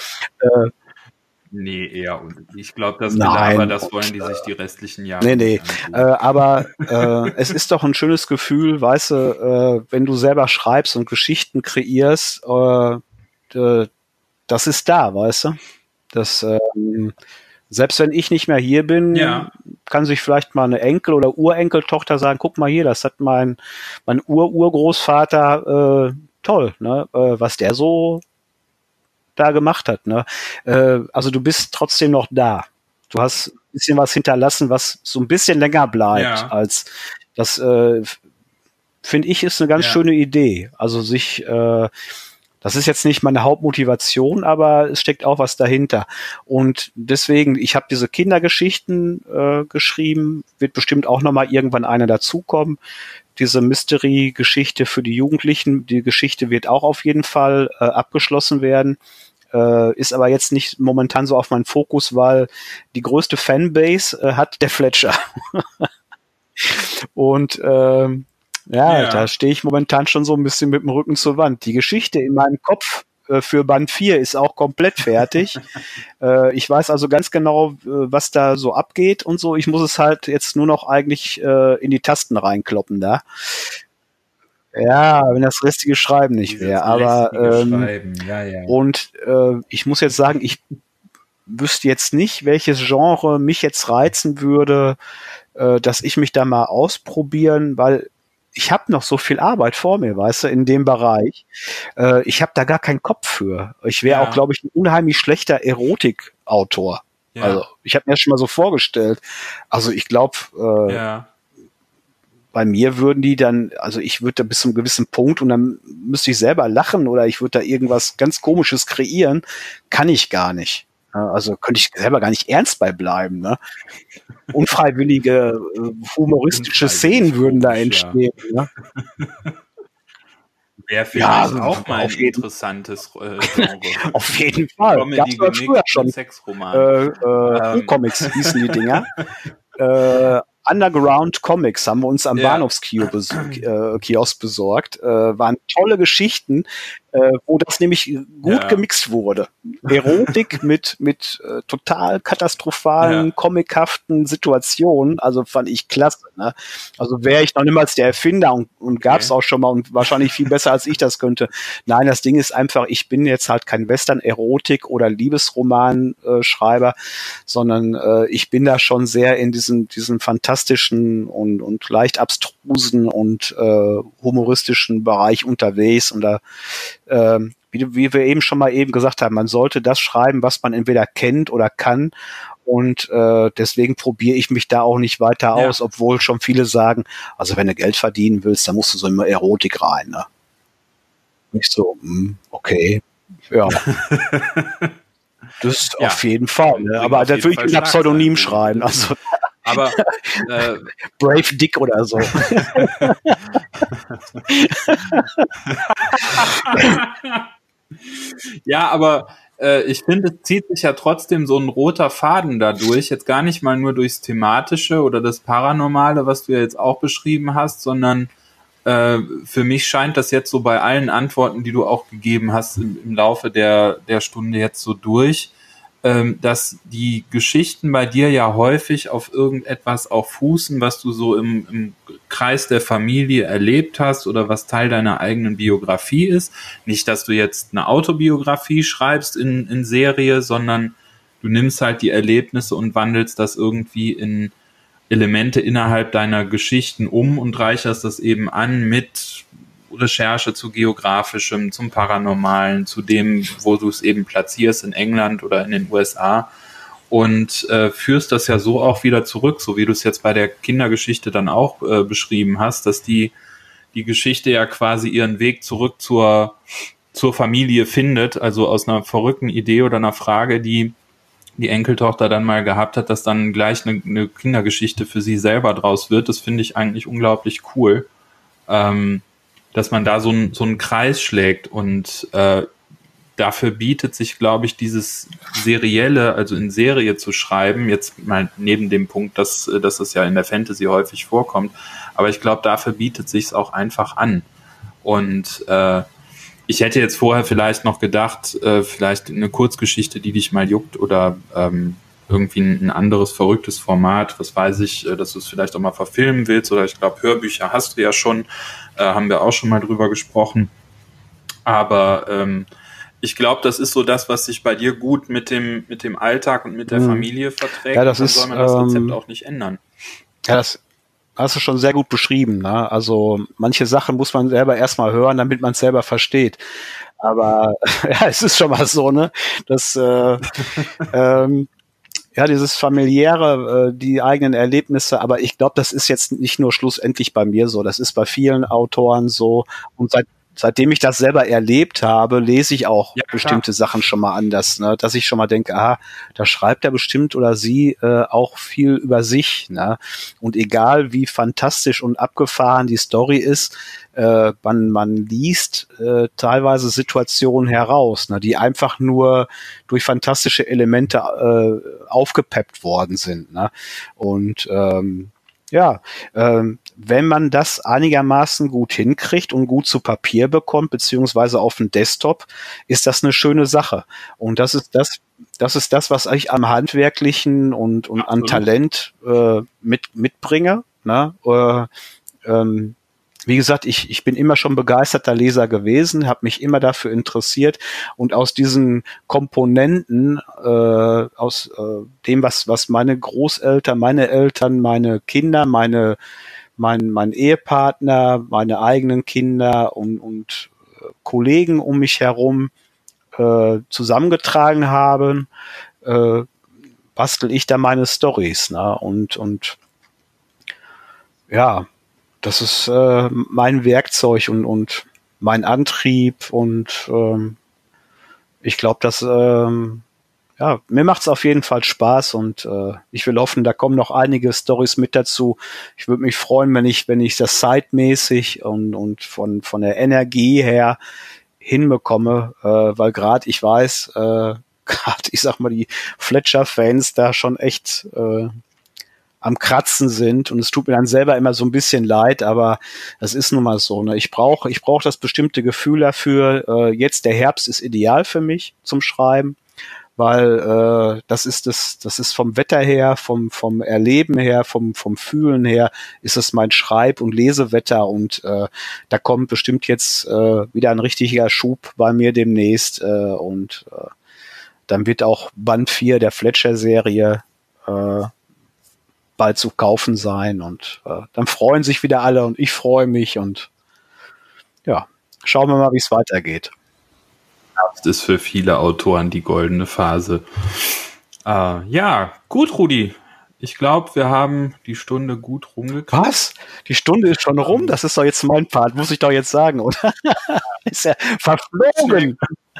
Nee, eher. Und ich glaube, das Nein, Gelaber, das und, wollen die sich die restlichen Jahre Nee, nee. nicht antun. Äh, aber äh, es ist doch ein schönes Gefühl, weißt du, äh, wenn du selber schreibst und Geschichten kreierst, äh, äh, das ist da, weißt du? Das, ähm, selbst wenn ich nicht mehr hier bin, Ja. kann sich vielleicht mal eine Enkel- oder Urenkeltochter sagen, guck mal hier, das hat mein, mein Ur-Urgroßvater, äh, toll, ne? Äh, was der so da gemacht hat, ne? Äh, also du bist trotzdem noch da. Du hast ein bisschen was hinterlassen, was so ein bisschen länger bleibt, Ja. als das, äh, finde ich, ist eine ganz Ja. schöne Idee. Also sich, äh, das ist jetzt nicht meine Hauptmotivation, aber es steckt auch was dahinter. Und deswegen, ich habe diese Kindergeschichten äh, geschrieben, wird bestimmt auch noch mal irgendwann eine dazukommen. Diese Mystery-Geschichte für die Jugendlichen, die Geschichte wird auch auf jeden Fall äh, abgeschlossen werden. Äh, ist aber jetzt nicht momentan so auf meinen Fokus, weil die größte Fanbase äh, hat der Fletcher. Und ähm, ja, Ja. da stehe ich momentan schon so ein bisschen mit dem Rücken zur Wand. Die Geschichte in meinem Kopf äh, für Band vier ist auch komplett fertig. äh, ich weiß also ganz genau, äh, was da so abgeht und so. Ich muss es halt jetzt nur noch eigentlich äh, in die Tasten reinkloppen da. Ja, wenn das richtige Schreiben nicht Dieses wäre. Aber lästige ähm, Schreiben, ja, ja. und äh, ich muss jetzt sagen, ich wüsste jetzt nicht, welches Genre mich jetzt reizen würde, äh, dass ich mich da mal ausprobieren, weil ich habe noch so viel Arbeit vor mir, weißt du, in dem Bereich. Äh, ich habe da gar keinen Kopf für. Ich wäre Ja. auch, glaube ich, ein unheimlich schlechter Erotikautor. Ja. Also ich habe mir das schon mal so vorgestellt. Also ich glaube, äh, Ja. bei mir würden die dann, also ich würde da bis zu einem gewissen Punkt und dann müsste ich selber lachen oder ich würde da irgendwas ganz Komisches kreieren. Kann ich gar nicht. Ja, also könnte ich selber gar nicht ernst bei bleiben. Ne? Unfreiwillige, äh, humoristische Unfreiwillig Szenen würden da komisch, entstehen. Ne? Wäre Ja, vielleicht auch mal ein auf jeden- interessantes äh, Genre. Auf jeden Fall. Comedy Gab's doch gemixt früher mit schon. Sexroman. Äh, äh, Ähm. Comics hießen die Dinger. äh, Underground Comics haben wir uns am Ja. Bahnhofskiosk bes äh, Kiosk besorgt. Äh, waren tolle Geschichten, äh, wo das nämlich gut Ja. gemixt wurde. Erotik mit mit äh, total katastrophalen, Ja. comichaften Situationen. Also fand ich klasse. Ne? Also wäre ich noch niemals der Erfinder und, und gab's Okay. auch schon mal und wahrscheinlich viel besser als ich das könnte. Nein, das Ding ist einfach, ich bin jetzt halt kein Western-Erotik- oder Liebesroman-Schreiber, sondern äh, ich bin da schon sehr in diesem, diesem fantastischen und, und leicht abstrusen und äh, humoristischen Bereich unterwegs. Und da, ähm, wie, wie wir eben schon mal eben gesagt haben, man sollte das schreiben, was man entweder kennt oder kann. Und äh, deswegen probiere ich mich da auch nicht weiter Ja. aus, obwohl schon viele sagen, also wenn du Geld verdienen willst, dann musst du so immer Erotik rein. Ne? Nicht so, hm, okay, ja. Das Ja. auf jeden Fall. Und Ne? bringt Aber auf da jeden würde ich Fall mit einem Pseudonym Schlagzeilen. schreiben, also Aber äh, Brave Dick oder so. ja, aber äh, ich finde, es zieht sich ja trotzdem so ein roter Faden dadurch, jetzt gar nicht mal nur durchs Thematische oder das Paranormale, was du ja jetzt auch beschrieben hast, sondern äh, für mich scheint das jetzt so bei allen Antworten, die du auch gegeben hast im, im Laufe der, der Stunde jetzt so durch, ähm, dass die Geschichten bei dir ja häufig auf irgendetwas auch fußen, was du so im, im Kreis der Familie erlebt hast oder was Teil deiner eigenen Biografie ist. Nicht, dass du jetzt eine Autobiografie schreibst in, in Serie, sondern du nimmst halt die Erlebnisse und wandelst das irgendwie in Elemente innerhalb deiner Geschichten um und reicherst das eben an mit Recherche zu Geografischem, zum Paranormalen, zu dem, wo du es eben platzierst, in England oder in den U S A. Und äh, führst das ja so auch wieder zurück, so wie du es jetzt bei der Kindergeschichte dann auch äh, beschrieben hast, dass die die Geschichte ja quasi ihren Weg zurück zur zur Familie findet, also aus einer verrückten Idee oder einer Frage, die die Enkeltochter dann mal gehabt hat, dass dann gleich eine, eine Kindergeschichte für sie selber draus wird. Das finde ich eigentlich unglaublich cool, ähm, dass man da so, ein, so einen Kreis schlägt und äh, dafür bietet sich, glaube ich, dieses Serielle, also in Serie zu schreiben, jetzt mal neben dem Punkt, dass, dass es ja in der Fantasy häufig vorkommt, aber ich glaube, dafür bietet sich es auch einfach an. Und äh, ich hätte jetzt vorher vielleicht noch gedacht, äh, vielleicht eine Kurzgeschichte, die dich mal juckt oder ähm, irgendwie ein, ein anderes verrücktes Format, was weiß ich, äh, dass du es vielleicht auch mal verfilmen willst oder ich glaube, Hörbücher hast du ja schon, äh, haben wir auch schon mal drüber gesprochen. Aber ähm, ich glaube, das ist so das, was sich bei dir gut mit dem mit dem Alltag und mit der mhm. Familie verträgt. Ja, das dann ist, soll man das Rezept ähm, auch nicht ändern. Ja, das hast du schon sehr gut beschrieben. Ne? Also manche Sachen muss man selber erstmal hören, damit man es selber versteht. Aber ja, es ist schon mal so, ne, dass äh, ähm, ja dieses familiäre, äh, die eigenen Erlebnisse. Aber ich glaube, das ist jetzt nicht nur schlussendlich bei mir so. Das ist bei vielen Autoren so. Und seit Seitdem ich das selber erlebt habe, lese ich auch ja, bestimmte Sachen schon mal anders, ne? Dass ich schon mal denke, ah, da schreibt er bestimmt oder sie äh, auch viel über sich. Ne? Und egal wie fantastisch und abgefahren die Story ist, äh, man, man liest äh, teilweise Situationen heraus, ne? Die einfach nur durch fantastische Elemente äh, aufgepeppt worden sind. Ne? Und ähm, ja, ähm, wenn man das einigermaßen gut hinkriegt und gut zu Papier bekommt, beziehungsweise auf dem Desktop, ist das eine schöne Sache. Und das ist das, das ist das, was ich am Handwerklichen und, und an Talent äh, mit, mitbringe. Ne? Äh, ähm, Wie gesagt, ich, ich bin immer schon begeisterter Leser gewesen, habe mich immer dafür interessiert und aus diesen Komponenten, äh, aus äh, dem, was, was meine Großeltern, meine Eltern, meine Kinder, meine, mein, mein Ehepartner, meine eigenen Kinder und, und äh, Kollegen um mich herum äh, zusammengetragen haben, äh, bastel ich da meine Storys, ne? Und, und ja, das ist äh, mein Werkzeug und, und mein Antrieb und ähm, ich glaube, dass ähm, ja, mir macht es auf jeden Fall Spaß und äh, ich will hoffen, da kommen noch einige Storys mit dazu. Ich würde mich freuen, wenn ich, wenn ich das zeitmäßig und, und von, von der Energie her hinbekomme, äh, weil gerade ich weiß, äh, gerade ich sag mal, die Fletcher-Fans da schon echt äh, am Kratzen sind und es tut mir dann selber immer so ein bisschen leid, aber das ist nun mal so. Ne? Ich brauche ich brauche das bestimmte Gefühl dafür. Äh, jetzt der Herbst ist ideal für mich zum Schreiben, weil äh, das ist das das ist vom Wetter her, vom vom Erleben her, vom vom Fühlen her ist es mein Schreib- und Lesewetter und äh, da kommt bestimmt jetzt äh, wieder ein richtiger Schub bei mir demnächst äh, und äh, dann wird auch Band vier der Fletcher-Serie äh, bald zu kaufen sein und äh, dann freuen sich wieder alle und ich freue mich und ja, schauen wir mal, wie es weitergeht. Das ist für viele Autoren die goldene Phase. Äh, ja, gut, Rudi. Ich glaube, wir haben die Stunde gut rumgekriegt. Was? Die Stunde ist schon rum? Das ist doch jetzt mein Part, muss ich doch jetzt sagen, oder? Ist ja verflogen.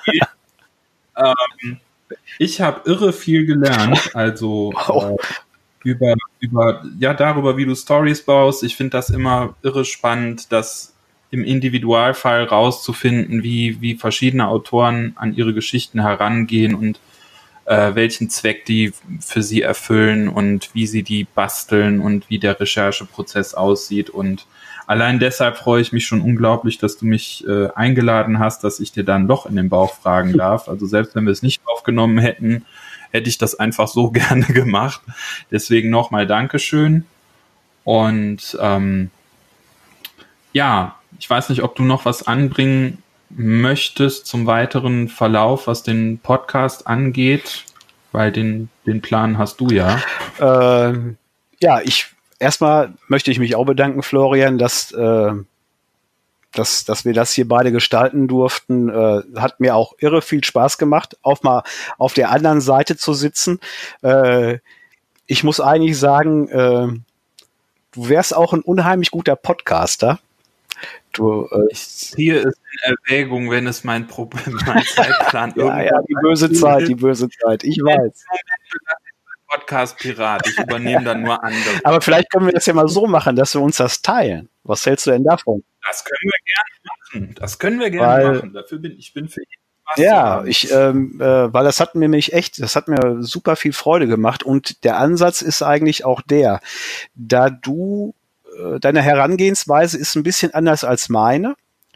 ähm, ich habe irre viel gelernt, also oh. äh, über, über, ja, darüber, wie du Stories baust. Ich finde das immer irre spannend, das im Individualfall rauszufinden, wie, wie verschiedene Autoren an ihre Geschichten herangehen und äh, welchen Zweck die für sie erfüllen und wie sie die basteln und wie der Rechercheprozess aussieht. Und allein deshalb freue ich mich schon unglaublich, dass du mich äh, eingeladen hast, dass ich dir da ein Loch in den Bauch fragen darf. Also selbst wenn wir es nicht aufgenommen hätten, hätte ich das einfach so gerne gemacht. Deswegen nochmal Dankeschön. Und ähm, ja, ich weiß nicht, ob du noch was anbringen möchtest zum weiteren Verlauf, was den Podcast angeht, weil den, den Plan hast du ja. Ähm, ja, ich erstmal möchte ich mich auch bedanken, Florian, dass äh, dass, dass wir das hier beide gestalten durften. Äh, hat mir auch irre viel Spaß gemacht, auch mal auf der anderen Seite zu sitzen. Äh, ich muss eigentlich sagen, äh, du wärst auch ein unheimlich guter Podcaster. Du, äh, ich ziehe es in Erwägung, wenn es mein Problem, mein Zeitplan ja, irgendwann ja, die böse Zeit, die böse Zeit, ich weiß. Podcast-Pirat, ich übernehme dann nur andere. Aber vielleicht können wir das ja mal so machen, dass wir uns das teilen. Was hältst du denn davon? Das können wir gerne machen. Das können wir gerne weil, machen. Dafür bin ich bin für jeden was ja, ich, ähm, äh, weil das hat mir nämlich echt, das hat mir super viel Freude gemacht und der Ansatz ist eigentlich auch der, da du äh, deine Herangehensweise ist ein bisschen anders als meine,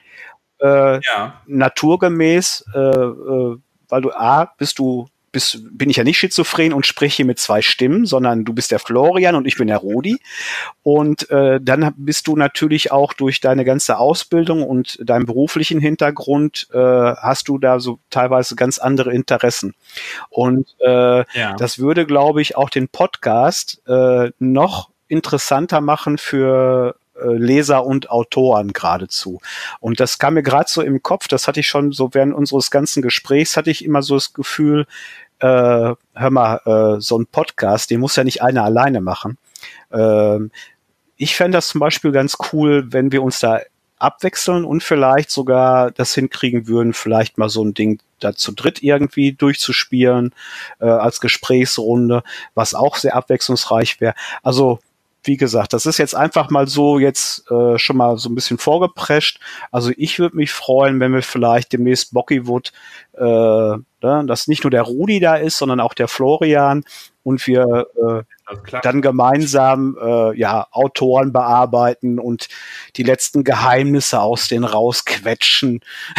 äh, ja. naturgemäß, äh, äh, weil du A, bist du Bist, bin ich ja nicht schizophren und spreche mit zwei Stimmen, sondern du bist der Florian und ich bin der Rudi. Und äh, dann bist du natürlich auch durch deine ganze Ausbildung und deinen beruflichen Hintergrund, äh, hast du da so teilweise ganz andere Interessen. Und äh, ja. das würde, glaube ich, auch den Podcast äh, noch interessanter machen für Leser und Autoren geradezu. Und das kam mir gerade so im Kopf, das hatte ich schon so während unseres ganzen Gesprächs, hatte ich immer so das Gefühl, äh, hör mal, äh, so ein Podcast, den muss ja nicht einer alleine machen. Äh, ich fände das zum Beispiel ganz cool, wenn wir uns da abwechseln und vielleicht sogar das hinkriegen würden, vielleicht mal so ein Ding da zu dritt irgendwie durchzuspielen, äh, als Gesprächsrunde, was auch sehr abwechslungsreich wäre. Also wie gesagt, das ist jetzt einfach mal so jetzt äh, schon mal so ein bisschen vorgeprescht. Also ich würde mich freuen, wenn wir vielleicht demnächst Bockywood, äh, ne, dass nicht nur der Rudi da ist, sondern auch der Florian und wir äh, dann gemeinsam äh, ja Autoren bearbeiten und die letzten Geheimnisse aus denen rausquetschen.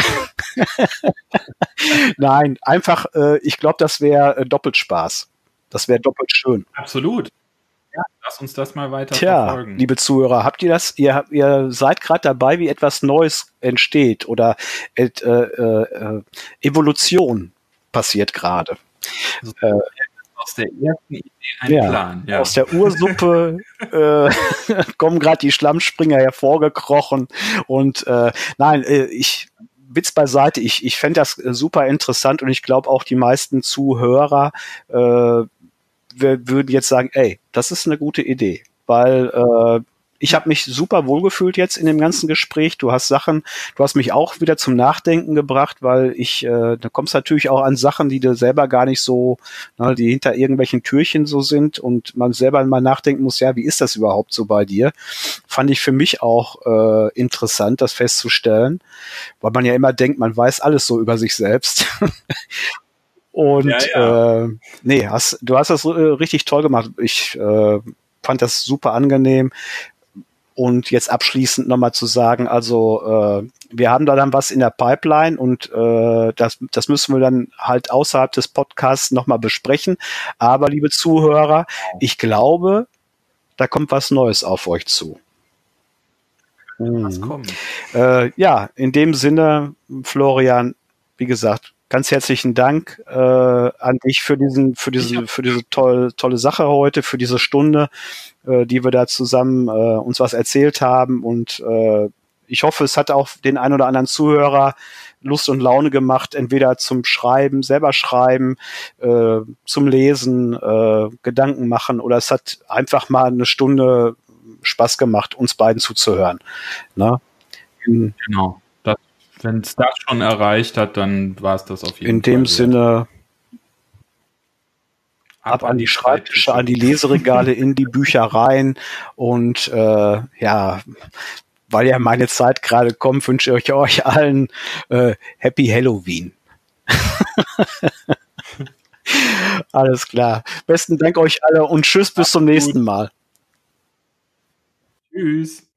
Nein, einfach, äh, ich glaube, das wäre äh, doppelt Spaß. Das wäre doppelt schön. Absolut. Ja, lass uns das mal weiter Tja, verfolgen. Liebe Zuhörer, habt ihr das, ihr, ihr seid gerade dabei, wie etwas Neues entsteht oder äh, äh, Evolution passiert gerade. Also, äh, aus der ersten Idee ein ja, Plan. Ja. Aus der Ursuppe äh, kommen gerade die Schlammspringer hervorgekrochen und äh, nein, äh, ich Witz beiseite, ich, ich fände das super interessant und ich glaube auch die meisten Zuhörer äh, wir würden jetzt sagen, ey, das ist eine gute Idee, weil äh, ich habe mich super wohlgefühlt jetzt in dem ganzen Gespräch. Du hast Sachen, du hast mich auch wieder zum Nachdenken gebracht, weil ich, äh, da kommst natürlich auch an Sachen, die du selber gar nicht so, ne, die hinter irgendwelchen Türchen so sind und man selber mal nachdenken muss, ja, wie ist das überhaupt so bei dir? Fand ich für mich auch äh, interessant, das festzustellen, weil man ja immer denkt, man weiß alles so über sich selbst. Und ja, ja. Äh, nee, hast, du hast das äh, richtig toll gemacht. Ich äh, fand das super angenehm. Und jetzt abschließend nochmal zu sagen, also äh, wir haben da dann was in der Pipeline und äh, das, das müssen wir dann halt außerhalb des Podcasts nochmal besprechen. Aber liebe Zuhörer, ich glaube, da kommt was Neues auf euch zu. Was kommt? Äh, ja, in dem Sinne, Florian, wie gesagt, ganz herzlichen Dank äh, an dich für diesen, für diese, für diese tolle, tolle Sache heute, für diese Stunde, äh, die wir da zusammen äh, uns was erzählt haben. Und äh, ich hoffe, es hat auch den ein oder anderen Zuhörer Lust und Laune gemacht, entweder zum Schreiben, selber schreiben, äh, zum Lesen, äh, Gedanken machen, oder es hat einfach mal eine Stunde Spaß gemacht, uns beiden zuzuhören. Ne? In, genau. Wenn es das schon erreicht hat, dann war es das auf jeden Fall. In dem Sinne, ab, ab an die Schreibtische, an die Leseregale, in die Büchereien und äh, ja, weil ja meine Zeit gerade kommt, wünsche ich euch allen äh, Happy Halloween. Alles klar. Besten Dank euch alle und tschüss, bis zum nächsten Mal. Tschüss.